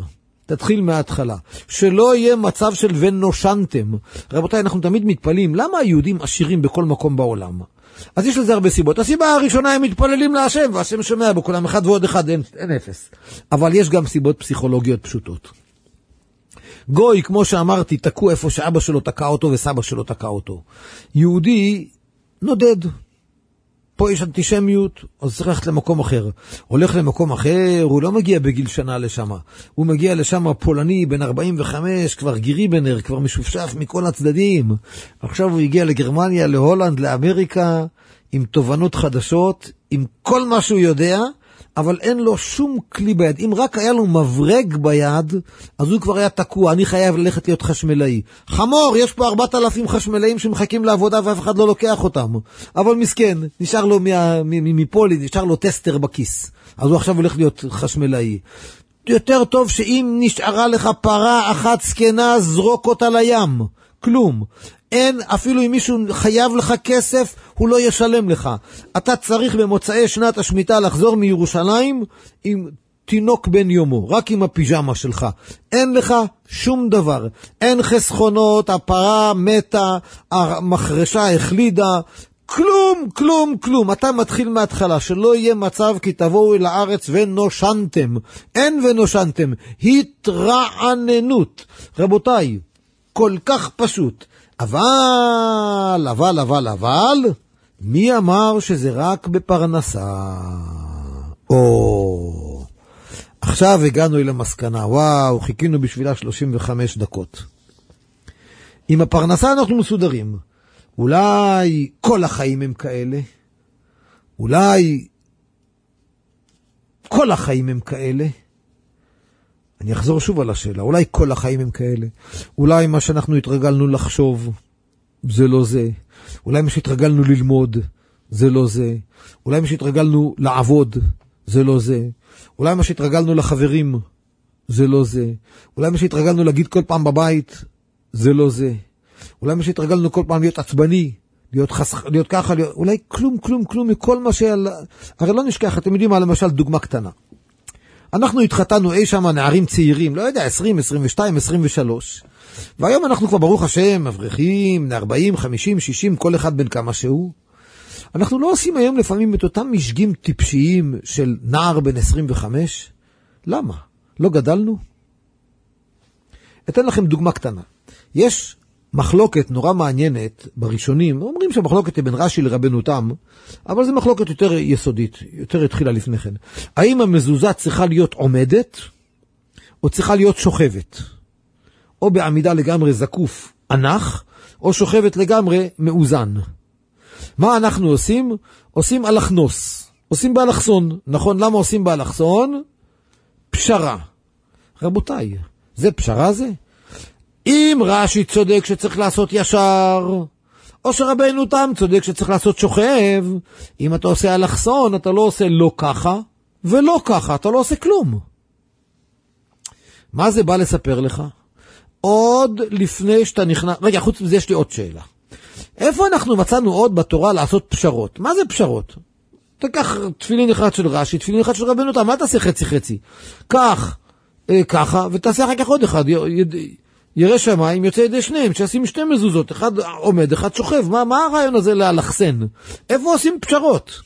תתחיל מההתחלה. שלא יהיה מצב של ונושנתם. רבותיי, אנחנו תמיד מתפלאים, למה היהודים עשירים בכל מקום בעולם? אז יש לזה הרבה סיבות. הסיבה הראשונה, הם מתפללים להשם, והשם שומע בכולם, אחד ועוד אחד, אין אפס. אבל יש גם סיבות פסיכולוגיות פשוטות. גוי, כמו שאמרתי, תקעו איפה שאבא שלו תקע אותו וסבא שלו תקע אותו. יהודי נודד. פה יש אנטישמיות, אז צריך ללכת למקום אחר. הולך למקום אחר, הוא לא מגיע בגיל שנה לשם. הוא מגיע לשם פולני, בן 45, כבר גירי בנר, כבר משופשף מכל הצדדים. עכשיו הוא הגיע לגרמניה, להולנד, לאמריקה, עם תובנות חדשות, עם כל מה שהוא יודע, אבל אין לו שום כלי ביד. אם רק היה לו מברג ביד, אז הוא כבר היה תקוע. אני חייב ללכת להיות חשמלאי. חמור, יש פה 4,000 חשמלאים שמחכים לעבודה ואף אחד לא לוקח אותם. אבל מסכן, נשאר לו מפולי, נשאר לו טסטר בכיס. אז הוא עכשיו הולך להיות חשמלאי. יותר טוב שאם נשארה לך פרה אחת סקנה, זרוק אותה לים. כלום. אין, אפילו אם מישהו חייב לך כסף, הוא לא ישלם לך. אתה צריך במוצאי שנת השמיטה לחזור מירושלים עם תינוק בן יומו, רק עם הפיג'מה שלך. אין לך שום דבר. אין חסכונות, הפרה מתה, המחרשה החלידה, כלום, כלום, כלום. אתה מתחיל מההתחלה, שלא יהיה מצב כי תבואו אל הארץ ונושנתם. אין ונושנתם. התרעננות. רבותיי, כל כך פשוט. אבל, מי אמר שזה רק בפרנסה? עכשיו הגענו אל המסקנה, וואו, חיכינו בשבילה 35 דקות. עם הפרנסה אנחנו מסודרים. אולי כל החיים הם כאלה? אולי כל החיים הם כאלה? אני אחזור שוב על השאלה, אולי כל החיים הם כאלה, אולי מה שאנחנו התרגלנו לחשוב, זה לא זה, אולי מה שהתרגלנו ללמוד, זה לא זה, אולי מה שהתרגלנו לעבוד, זה לא זה, אולי מה שהתרגלנו לחברים, זה לא זה, אולי מה שהתרגלנו להגיד כל פעם בבית, זה לא זה, אולי מה שהתרגלנו כל פעם להיות עצבני, להיות ככה, אולי כלום מכל מה הרי לא נשכח, אתם יודעים מה, למשל דוגמה קטנה. אנחנו התחתנו אי שם נערים צעירים, לא יודע, 20, 22, 23. והיום אנחנו כבר ברוך השם, מבריחים, 40, 50, 60, כל אחד בין כמה שהוא. אנחנו לא עושים היום לפעמים את אותם משגים טיפשיים של נער בן 25. למה? לא גדלנו? אתן לכם דוגמה קטנה. יש מחלוקת נורא מעניינת בראשונים, אומרים שהמחלוקת היא בין רש"י לרבנו תם, אבל זו מחלוקת יותר יסודית, יותר התחילה לפני כן. האם המזוזה צריכה להיות עומדת, או צריכה להיות שוכבת? או בעמידה לגמרי זקוף ענך, או שוכבת לגמרי מאוזן. מה אנחנו עושים? עושים אלכנוס, עושים באלכסון. נכון, למה עושים באלכסון? פשרה. רבותיי, זה פשרה זה? אם רש"י צודק שצריך לעשות ישר, או שרבנו תם צודק שצריך לעשות שוכב, אם אתה עושה אלכסון, אתה לא עושה לא ככה, ולא ככה, אתה לא עושה כלום. מה זה בא לספר לך? עוד לפני שאתה נכנס, רגע, חוץ מזה יש לי עוד שאלה. איפה אנחנו מצאנו עוד בתורה לעשות פשרות? מה זה פשרות? תקח תפילין אחד של רש"י, תפילין אחד של רבנו תם, מה תעשה חצי? כך, ככה, ותעשה אחר כך עוד אחד, ירא שמיים יוצא ידי שניהם, שעשים שתי מזוזות, אחד עומד, אחד שוכב. מה הרעיון הזה להלכסן? איפה עושים פשרות?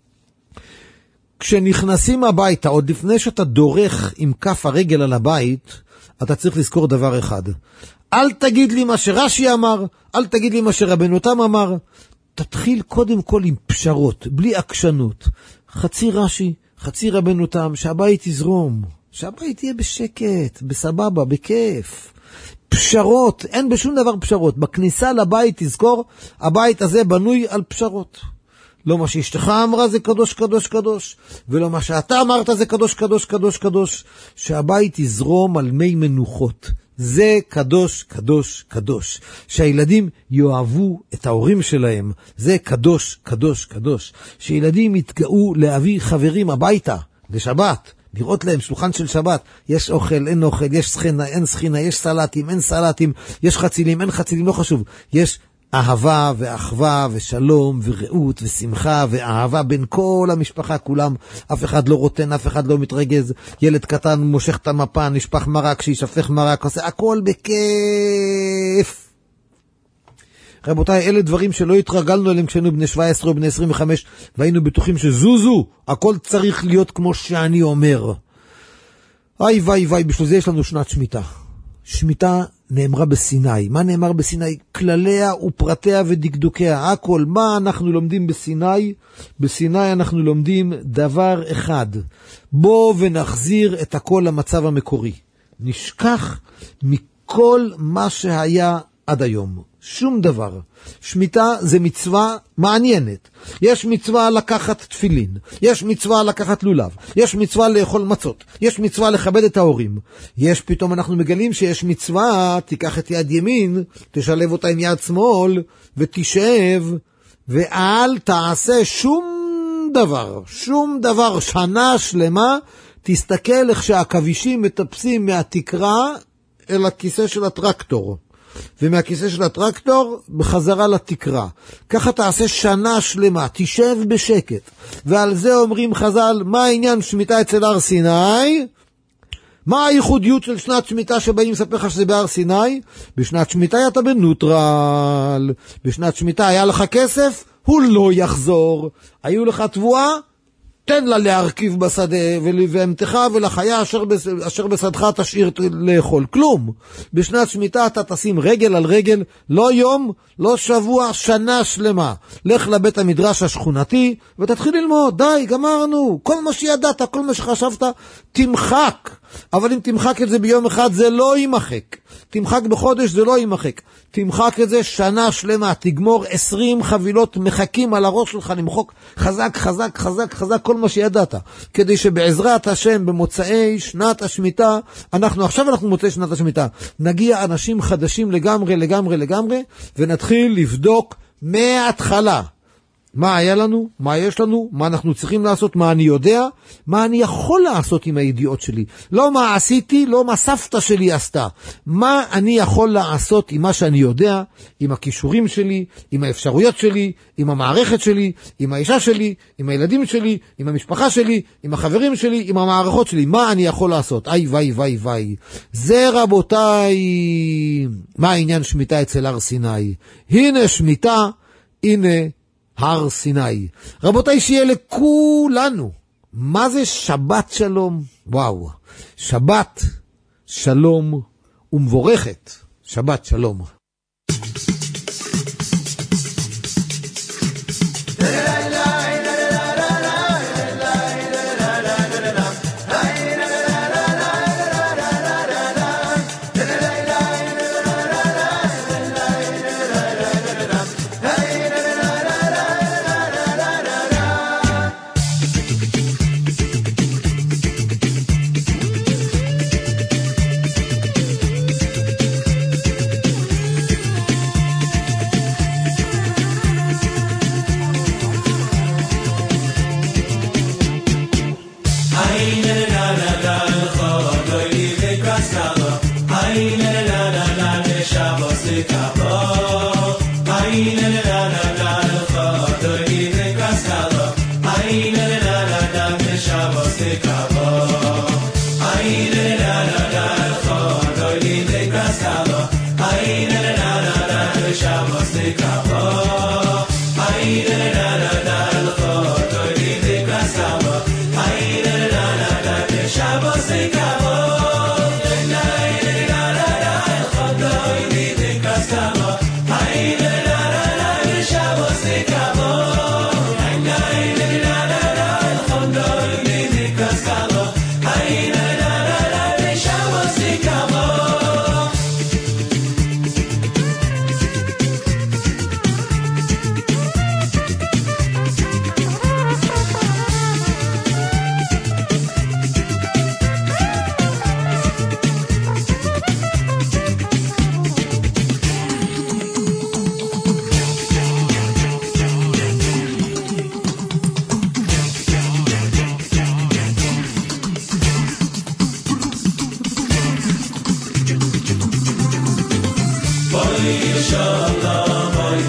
כשנכנסים הביתה, עוד לפני שאתה דורך עם כף הרגל על הבית, אתה צריך לזכור דבר אחד. אל תגיד לי מה שרש"י אמר, אל תגיד לי מה שרבנו תם אמר. תתחיל קודם כל עם פשרות, בלי עקשנות. חצי רש"י, חצי רבנו תם, שהבית יזרום, שהבית יהיה בשקט, בסבבה, בכיף. פשרות, אין בשום דבר פשרות. בכניסה לבית תזכור, הבית הזה בנוי על פשרות. לא מה שאשתך אמרה זה קדוש קדוש קדוש, ולא מה שאתה אמרת זה קדוש קדוש קדוש קדוש. שהבית יזרום על מי מנוחות. זה קדוש קדוש קדוש. שהילדים יאהבו את ההורים שלהם. זה קדוש קדוש קדוש. שילדים יתגאו להביא חברים הביתה לשבת. לראות להם שולחן של שבת, יש אוכל, אין אוכל, יש סכינה, אין סכינה, יש סלטים, אין סלטים, יש חצילים, אין חצילים, לא חשוב. יש אהבה ואחווה ושלום ורעות ושמחה ואהבה בין כל המשפחה כולם, אף אחד לא רוטן, אף אחד לא מתרגז, ילד קטן מושך את המפה, נשפך מרק, שישפך מרק, עושה הכל בכיף. רבותיי, אלה דברים שלא התרגלנו אליהם כשהיינו בני 17 או בני 25 והיינו בטוחים שזוזו, הכל צריך להיות כמו שאני אומר. איי ואי ואי, בשביל זה יש לנו שנת שמיטה. שמיטה נאמרה בסיני. מה נאמר בסיני? כלליה ופרטיה ודקדוקיה, הכל. מה אנחנו לומדים בסיני? בסיני אנחנו לומדים דבר אחד. בוא ונחזיר את הכל למצב המקורי. נשכח מכל מה שהיה עד היום. שום דבר. שמיטה זה מצווה מעניינת. יש מצווה לקחת תפילין, יש מצווה לקחת לולב, יש מצווה לאכול מצות, יש מצווה לכבד את ההורים. יש פתאום אנחנו מגלים שיש מצווה, תיקח את יד ימין, תשלב אותה עם יד שמאל, ותשב, ואל תעשה שום דבר, שנה שלמה, תסתכל איך שהכבישים מטפסים מהתקרה אל הכיסא של הטרקטור. ומהכיסא של הטרקטור בחזרה לתקרה. ככה תעשה שנה שלמה, תשב בשקט. ועל זה אומרים חז"ל, מה העניין שמיטה אצל הר סיני? מה הייחודיות של שנת שמיטה שבאים לספר לך שזה בהר סיני? בשנת שמיטה אתה בנוטרל. בשנת שמיטה היה לך כסף, הוא לא יחזור. היו לך תבואה, תן לה להרכיב בשדה, ולבהמתך ולחיה אשר בשדך תשאיר לאכול. כלום. בשנת שמיטה אתה תשים רגל על רגל, לא יום, לא שבוע, שנה שלמה. לך לבית המדרש השכונתי, ותתחיל ללמוד. די, גמרנו. כל מה שידעת, כל מה שחשבת, תמחק. אבל אם תמחק את זה ביום אחד, זה לא יימחק. תמחק בחודש, זה לא יימחק. תמחק את זה שנה שלמה, תגמור 20 חבילות מחכים על הראש שלך, למחוק חזק, חזק, חזק, חזק, כל מה שידעת. כדי שבעזרת השם, במוצאי שנת השמיטה, עכשיו אנחנו מוצאי שנת השמיטה, נגיע אנשים חדשים לגמרי, לגמרי, לגמרי, ונתחיל לבדוק מההתחלה. מה היה לנו? מה יש לנו? מה אנחנו צריכים לעשות? מה אני יודע? מה אני יכול לעשות עם הידיעות שלי? לא מה עשיתי, לא מה סבתא שלי עשתה. מה אני יכול לעשות עם מה שאני יודע, עם הכישורים שלי, עם האפשרויות שלי, עם המערכת שלי, עם האישה שלי, עם הילדים שלי, עם המשפחה שלי, עם החברים שלי, עם המערכות שלי. מה אני יכול לעשות? איי ואי ואי ואי. זה רבותיי, מה העניין שמיטה אצל הר סיני? הנה שמיטה, הנה הר סיני. רבותיי, שיהיה לכולנו. מה זה שבת שלום? וואו. שבת שלום ומבורכת. שבת שלום. Inshallah,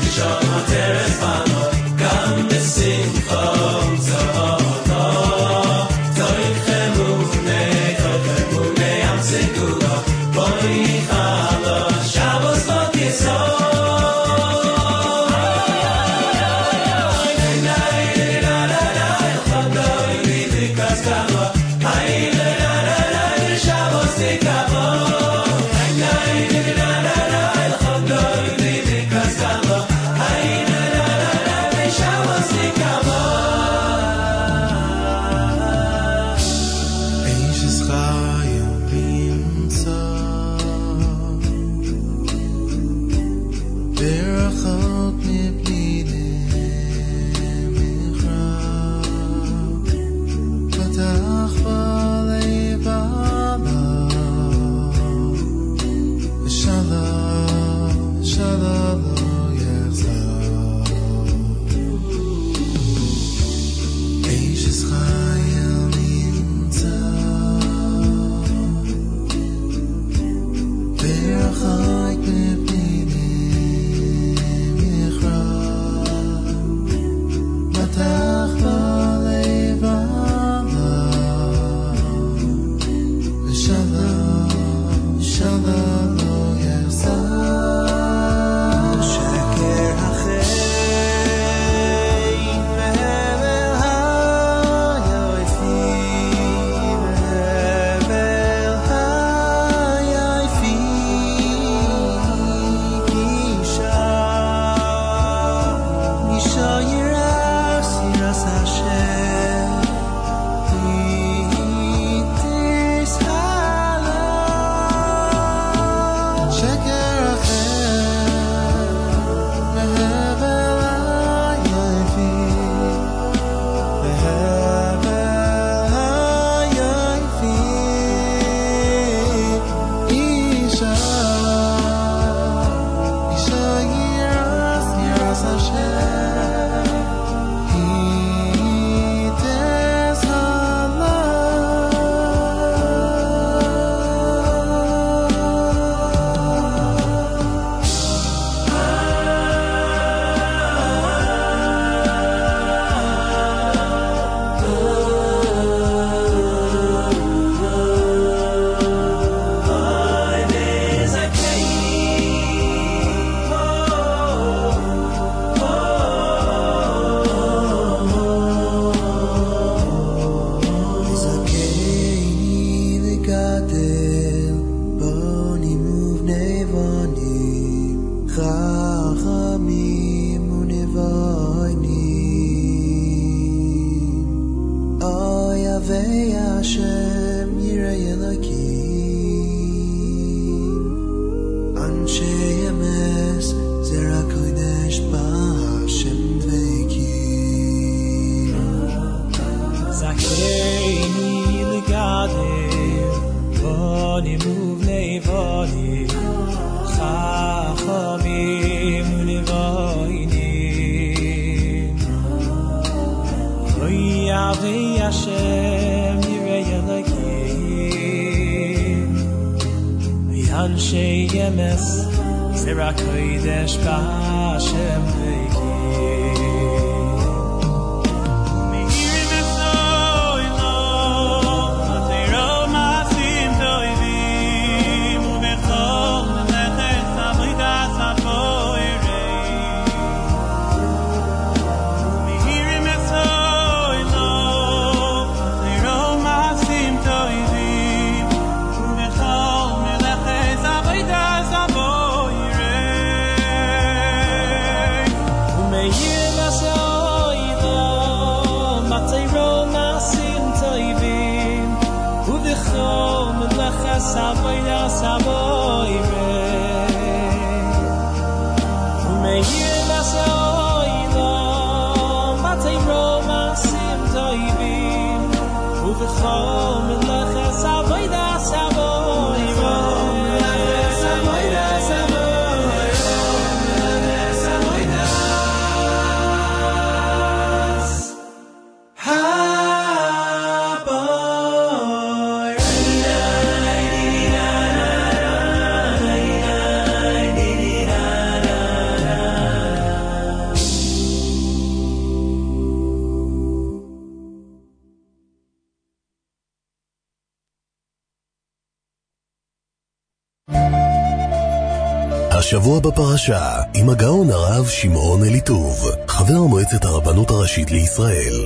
השבוע בפרשה עם הגאון הרב שמעון אליטוב, חבר מועצת הרבנות הראשית לישראל.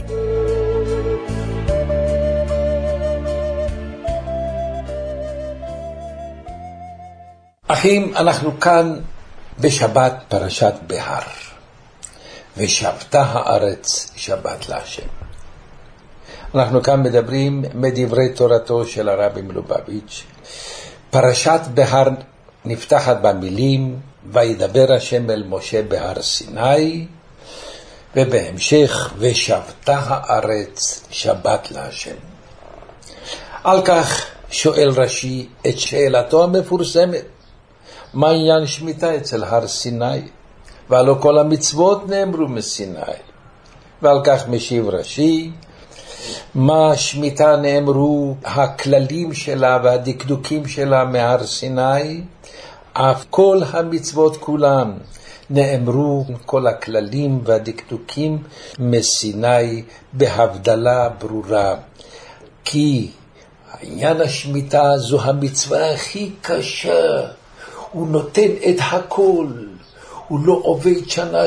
אחים, אנחנו כאן בשבת פרשת בהר, ושבתה הארץ שבת להשם. אנחנו כאן מדברים מדברי תורתו של הרבי מלובביץ'. פרשת בהר נפתחת במילים וידבר השם אל משה בהר סיני, ובהמשך ושבתה הארץ שבת להשם. על כך שואל רש"י את שאלתו המפורסמת, מה עניין שמיטה אצל הר סיני? והלא כל המצוות נאמרו מסיני. ועל כך משיב רש"י, מה שמיטה נאמרו הכללים שלה והדקדוקים שלה מהר סיני, אף כל המצוות כולם נאמרו כל הכללים והדקדוקים מסיני בהבדלה ברורה. כי עניין השמיטה זו המצווה הכי קשה, הוא נותן את הכל, הוא לא עובד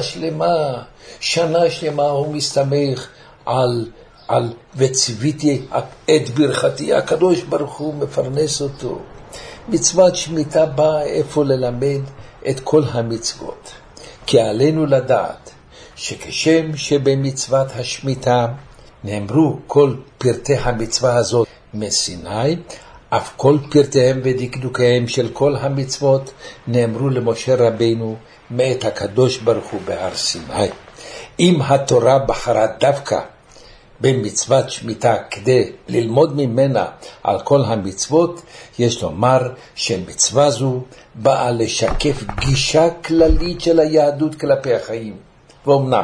שנה שלמה הוא מסתמך על וציוויתי את ברכתי, הקדוש ברוך הוא מפרנס אותו. מצוות שמיטה באה איפה ללמד את כל המצוות. כי עלינו לדעת שכשם שבמצוות השמיטה נאמרו כל פרטי המצווה הזאת מסיני, אף כל פרטיהם ודקדוקיהם של כל המצוות נאמרו למשה רבינו מאת הקדוש ברוך הוא בהר סיני. אם התורה בחרה דווקא במצוות שמיטה כדי ללמוד ממנה על כל המצוות, יש לומר שמצווה זו באה לשקף גישה כללית של היהדות כלפי החיים. ואומנם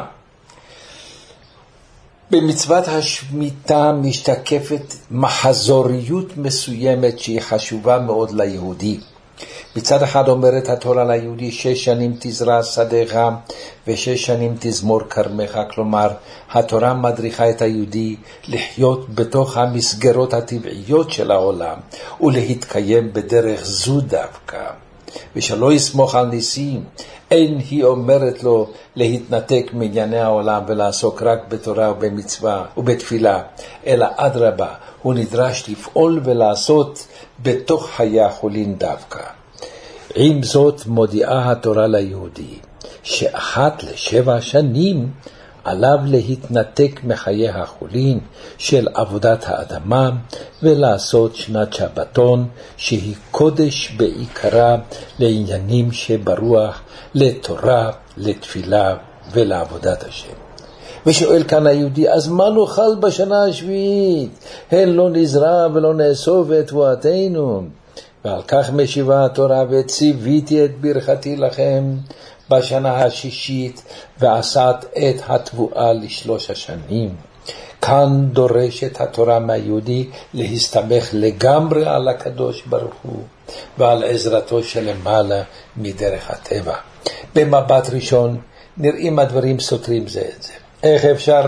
במצוות השמיטה משתקפת מחזוריות מסוימת שהיא חשובה מאוד ליהודי. מצד אחד אומרת התורה ליהודי 6 שנים תזרע שדך ו6 שנים תזמור כרמך, כלומר התורה מדריכה את היהודי לחיות בתוך המסגרות הטבעיות של העולם ולהתקיים בדרך זו דווקא, ושלא יסמוך על ניסים. אין היא אומרת לו להתנתק מענייני העולם ולעסוק רק בתורה ובמצווה ובתפילה, אלא אדרבה, הוא נדרש לפעול ולעשות בתוך חיי החולין דווקא. עם זאת מודיעה התורה ליהודי שאחת ל7 שנים עליו להתנתק מחיי החולין של עבודת האדמה ולעשות שנת שבתון שהיא קודש בעיקרה לעניינים שברוח, לתורה, לתפילה ולעבודת השם. ושואל כאן היהודי, אז מה נאכל בשנה השביעית? הן לא נזרע ולא נאסוף את תבואתנו. ועל כך משיבה התורה, וציוויתי את ברכתי לכם בשנה השישית ועשת את התבואה ל3 שנים. כאן דורשת התורה מהיהודי להסתמך לגמרי על הקדוש ברוך הוא ועל עזרתו שלמעלה מדרך הטבע. במבט ראשון נראים הדברים סותרים זה את זה. איך אפשר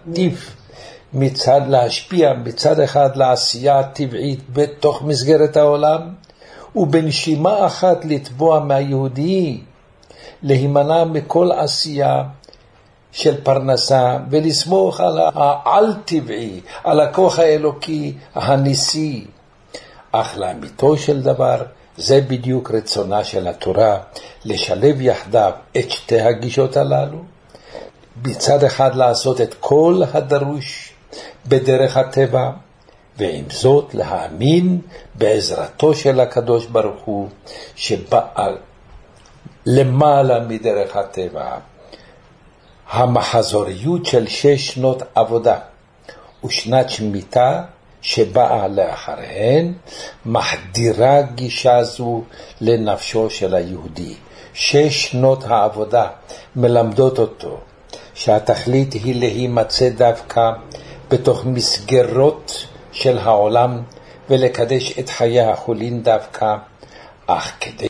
להשפיע מצד אחד לעשייה הטבעית בתוך מסגרת העולם, ובנשימה אחת לתבוע מהיהודי להימנע מכל עשייה של פרנסה ולסמוך על העל טבעי, על הכוח האלוקי הניסי. אך לאמיתו של דבר זה בדיוק רצונה של התורה, לשלב יחדיו את שתי הגישות הללו. בצד אחד לעשות את כל הדרוש בדרך הטבע, ועם זאת להאמין בעזרתו של הקדוש ברוך הוא שבא למעלה מדרך הטבע. המחזוריות של 6 שנות עבודה ושנת שמיטה שבאה לאחריהן מחדירה גישה זו לנפשו של היהודי. 6 שנות העבודה מלמדות אותו שהתכלית היא להימצא דווקא בתוך מסגרות של העולם ולקדש את חיי החולין דווקא, אך כדי